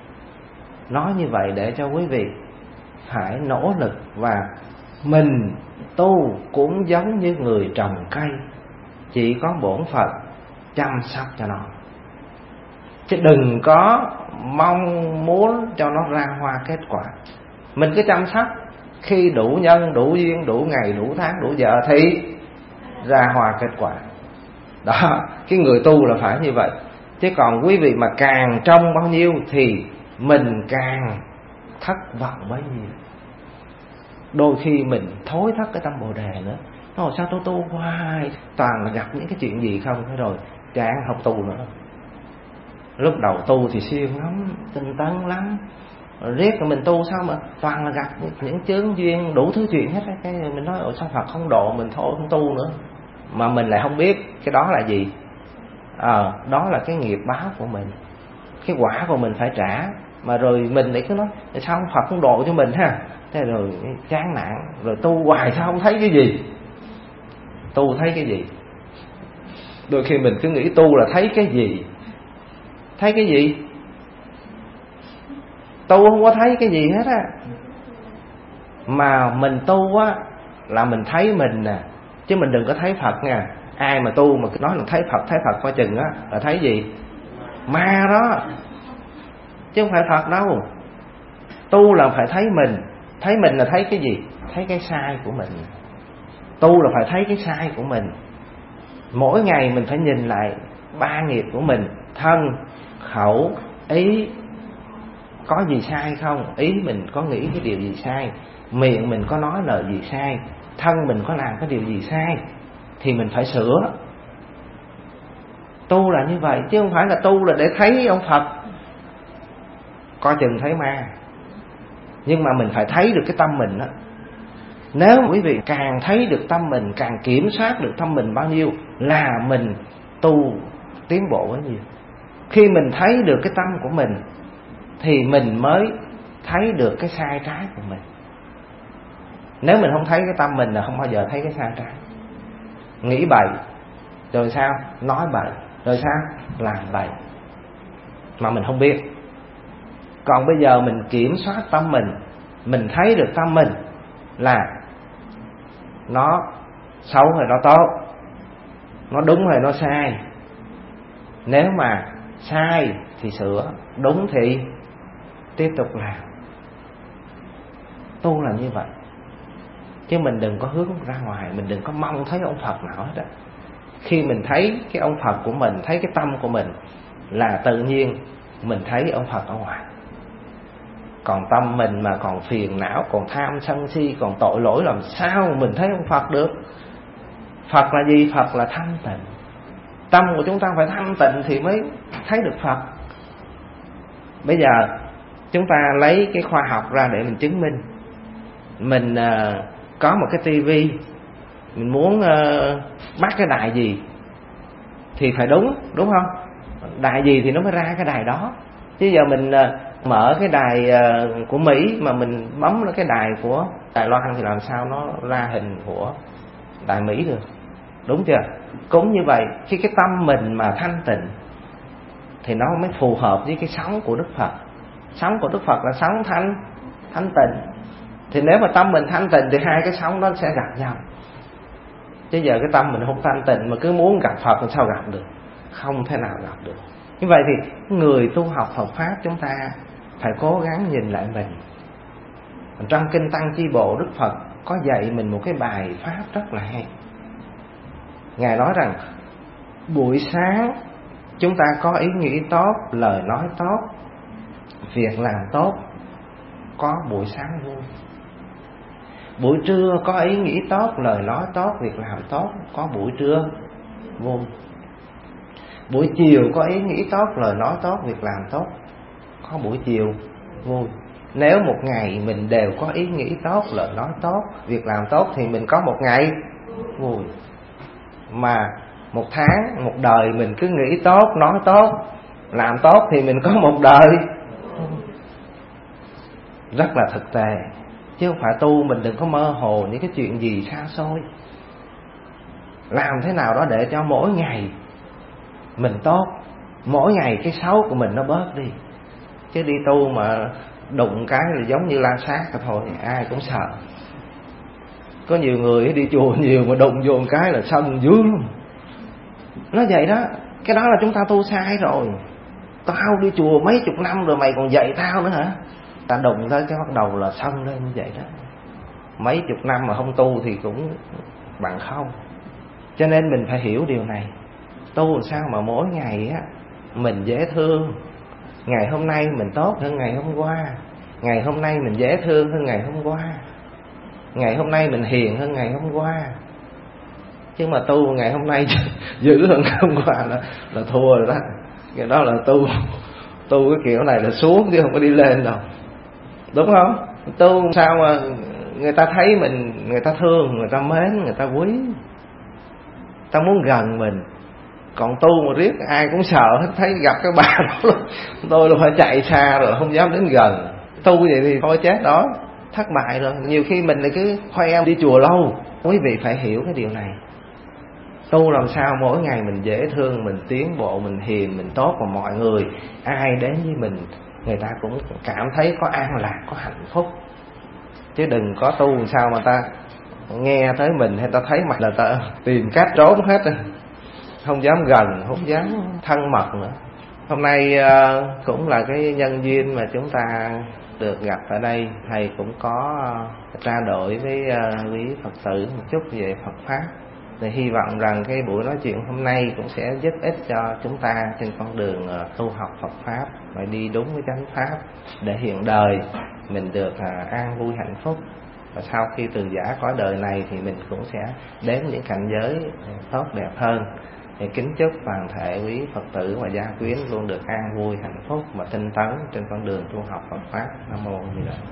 Nói như vậy để cho quý vị phải nỗ lực, và mình tu cũng giống như người trồng cây, chỉ có bổn phận chăm sóc cho nó, chứ đừng có mong muốn cho nó ra hoa kết quả. Mình cứ chăm sóc, khi đủ nhân, đủ duyên, đủ ngày, đủ tháng, đủ giờ thì ra hoa kết quả. Đó, cái người tu là phải như vậy. Chứ còn quý vị mà càng trông bao nhiêu thì mình càng thất vọng bấy nhiêu. Đôi khi mình thối thất cái tâm Bồ Đề nữa. Nó sao tôi tu hoài, toàn là gặp những cái chuyện gì không, thế rồi chán không tu nữa. Lúc đầu tu thì siêng lắm, tinh tấn lắm, rồi riết rồi mình tu sao mà toàn là gặp những chướng duyên, đủ thứ chuyện hết. Cái mình nói ồ sao Phật không độ mình, thôi không tu nữa. Mà mình lại không biết cái đó là gì. Ờ, à, đó là cái nghiệp báo của mình, cái quả của mình phải trả. Mà rồi mình lại cứ nói sao Phật không độ cho mình ha. Thế rồi chán nản, rồi tu hoài sao không thấy cái gì. Tu thấy cái gì? Đôi khi mình cứ nghĩ tu là thấy cái gì. Thấy cái gì? Tu không có thấy cái gì hết á. Mà mình tu á là mình thấy mình nè, chứ mình đừng có thấy Phật nha. Ai mà tu mà nói là thấy Phật, thấy Phật coi chừng á là thấy gì? Ma đó, chứ không phải Phật đâu. Tu là phải thấy mình. Thấy mình là thấy cái gì? Thấy cái sai của mình. Tu là phải thấy cái sai của mình. Mỗi ngày mình phải nhìn lại ba nghiệp của mình: thân, khẩu, ý. Có gì sai không? Ý mình có nghĩ cái điều gì sai, miệng mình có nói lời gì sai, thân mình có làm cái điều gì sai, thì mình phải sửa. Tu là như vậy, chứ không phải là tu là để thấy ông Phật, coi chừng thấy ma. Nhưng mà mình phải thấy được cái tâm mình đó. Nếu quý vị càng thấy được tâm mình, càng kiểm soát được tâm mình bao nhiêu là mình tu tiến bộ bấy nhiêu. Khi mình thấy được cái tâm của mình thì mình mới thấy được cái sai trái của mình. Nếu mình không thấy cái tâm mình là không bao giờ thấy cái sai trái. Nghĩ bậy, rồi sao? Nói bậy, rồi sao? Làm bậy, mà mình không biết. Còn bây giờ mình kiểm soát tâm mình, mình thấy được tâm mình là nó xấu hay nó tốt, nó đúng hay nó sai. Nếu mà sai thì sửa, đúng thì tiếp tục làm. Tu là như vậy, chứ mình đừng có hướng ra ngoài, mình đừng có mong thấy ông Phật nào hết á. Khi mình thấy cái ông Phật của mình, thấy cái tâm của mình là tự nhiên mình thấy ông Phật ở ngoài. Còn tâm mình mà còn phiền não, còn tham sân si, còn tội lỗi, làm sao mình thấy ông Phật được? Phật là gì? Phật là thanh tịnh. Tâm của chúng ta phải thanh tịnh thì mới thấy được Phật. Bây giờ chúng ta lấy cái khoa học ra để mình chứng minh. Mình uh, có một cái tivi, mình muốn uh, bắt cái đài gì thì phải đúng, đúng không? Đài gì thì nó mới ra cái đài đó. Chứ giờ mình uh, mở cái đài uh, của Mỹ mà mình bấm cái đài của Đài Loan thì làm sao nó ra hình của đài Mỹ được, đúng chưa? Cũng như vậy, khi cái tâm mình mà thanh tịnh thì nó mới phù hợp với cái sống của Đức Phật. Sống của Đức Phật là sống thanh thanh tịnh. Thì nếu mà tâm mình thanh tịnh thì hai cái sống đó sẽ gặp nhau. Chứ giờ cái tâm mình không thanh tịnh mà cứ muốn gặp Phật thì sao gặp được? Không thể nào gặp được. Như vậy thì người tu học Phật Pháp chúng ta phải cố gắng nhìn lại mình. Trong Kinh Tăng Chi Bộ, Đức Phật có dạy mình một cái bài Pháp rất là hay. Ngài nói rằng buổi sáng chúng ta có ý nghĩ tốt, lời nói tốt, việc làm tốt, có buổi sáng vui. Buổi trưa có ý nghĩ tốt, lời nói tốt, việc làm tốt, có buổi trưa vui. Buổi chiều có ý nghĩ tốt, lời nói tốt, việc làm tốt, có buổi chiều vui. Nếu một ngày mình đều có ý nghĩ tốt, lời nói tốt, việc làm tốt thì mình có một ngày vui. Mà một tháng, một đời mình cứ nghĩ tốt, nói tốt, làm tốt thì mình có một đời. Rất là thực tế. Chứ không phải tu mình đừng có mơ hồ những cái chuyện gì xa xôi. Làm thế nào đó để cho mỗi ngày mình tốt, mỗi ngày cái xấu của mình nó bớt đi. Chứ đi tu mà đụng cái là giống như la sát thôi, ai cũng sợ. Có nhiều người đi chùa nhiều mà đụng vô một cái là sân dữ luôn. Nó vậy đó. Cái đó là chúng ta tu sai rồi. Tao đi chùa mấy chục năm rồi mày còn dạy tao nữa hả? Ta đụng tới cái bắt đầu là sân lên như vậy đó. Mấy chục năm mà không tu thì cũng bằng không. Cho nên mình phải hiểu điều này. Tu làm sao mà mỗi ngày á mình dễ thương. Ngày hôm nay mình tốt hơn ngày hôm qua. Ngày hôm nay mình dễ thương hơn ngày hôm qua. Ngày hôm nay mình hiền hơn ngày hôm qua. Chứ mà tu ngày hôm nay dữ hơn ngày hôm qua là, là thua rồi đó. Cái đó là tu Tu cái kiểu này là xuống chứ không có đi lên đâu. Đúng không? Tu sao mà người ta thấy mình, người ta thương, người ta mến, người ta quý, ta muốn gần mình. Còn tu mà riết ai cũng sợ hết, thấy gặp cái bà đó tôi là phải chạy xa rồi, không dám đến gần. Tu vậy thì thôi chết đó, thất bại rồi. Nhiều khi mình lại cứ khoe đi chùa lâu. Quý vị phải hiểu cái điều này. Tu làm sao mỗi ngày mình dễ thương, mình tiến bộ, mình hiền, mình tốt, và mọi người ai đến với mình người ta cũng cảm thấy có an lạc, có hạnh phúc. Chứ đừng có tu làm sao mà ta nghe tới mình hay ta thấy mặt là ta tìm cách trốn hết, không dám gần, không dám thân mật nữa. Hôm nay uh, cũng là cái nhân duyên mà chúng ta được gặp ở đây. Thầy cũng có uh, trao đổi với uh, quý Phật tử một chút về Phật Pháp. Thì hy vọng rằng cái buổi nói chuyện hôm nay cũng sẽ giúp ích cho chúng ta trên con đường uh, tu học Phật Pháp, và đi đúng với chánh Pháp, để hiện đời mình được uh, an vui hạnh phúc. Và sau khi từ giã cõi đời này thì mình cũng sẽ đến những cảnh giới tốt đẹp hơn. Thì kính chúc toàn thể quý Phật tử và gia quyến luôn được an vui, hạnh phúc và tinh tấn trên con đường tu học Phật Pháp. Nam mô Di Đà.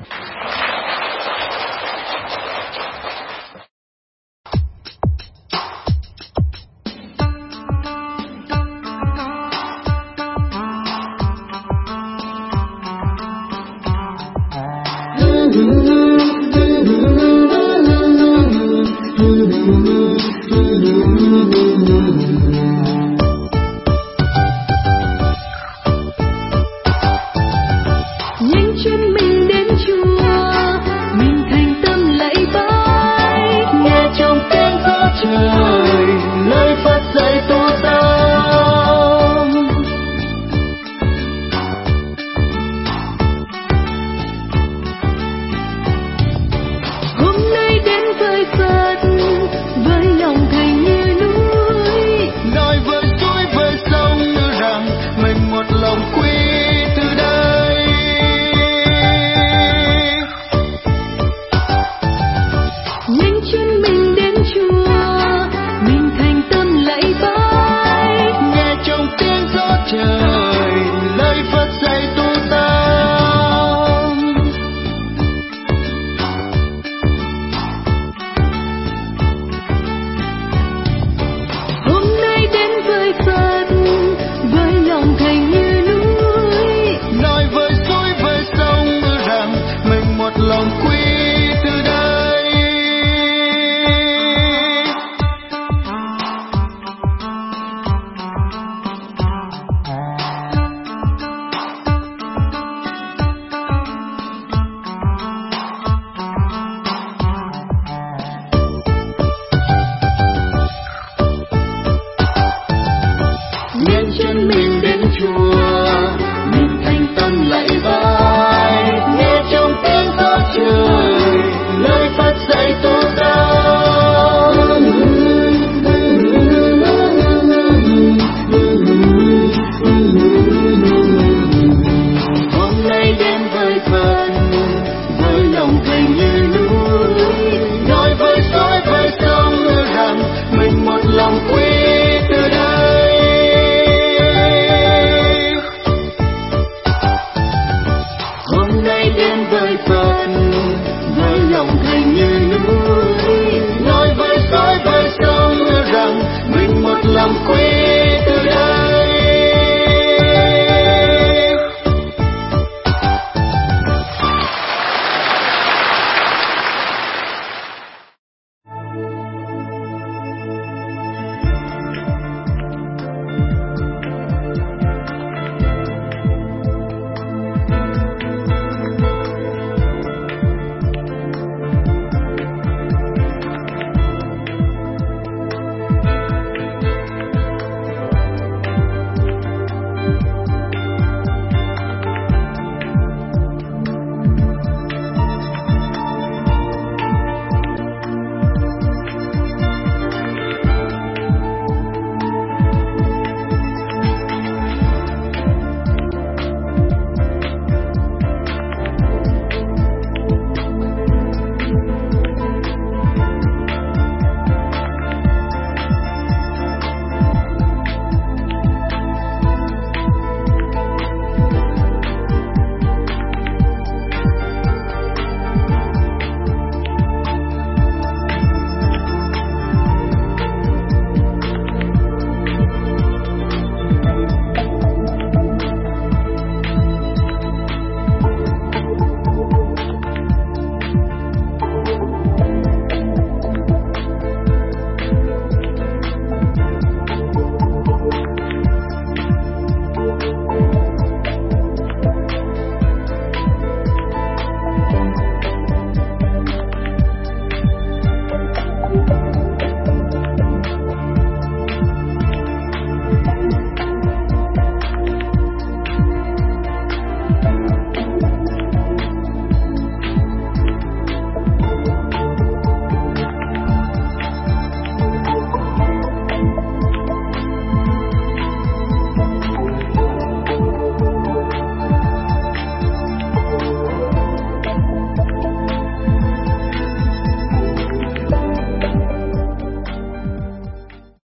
làm quê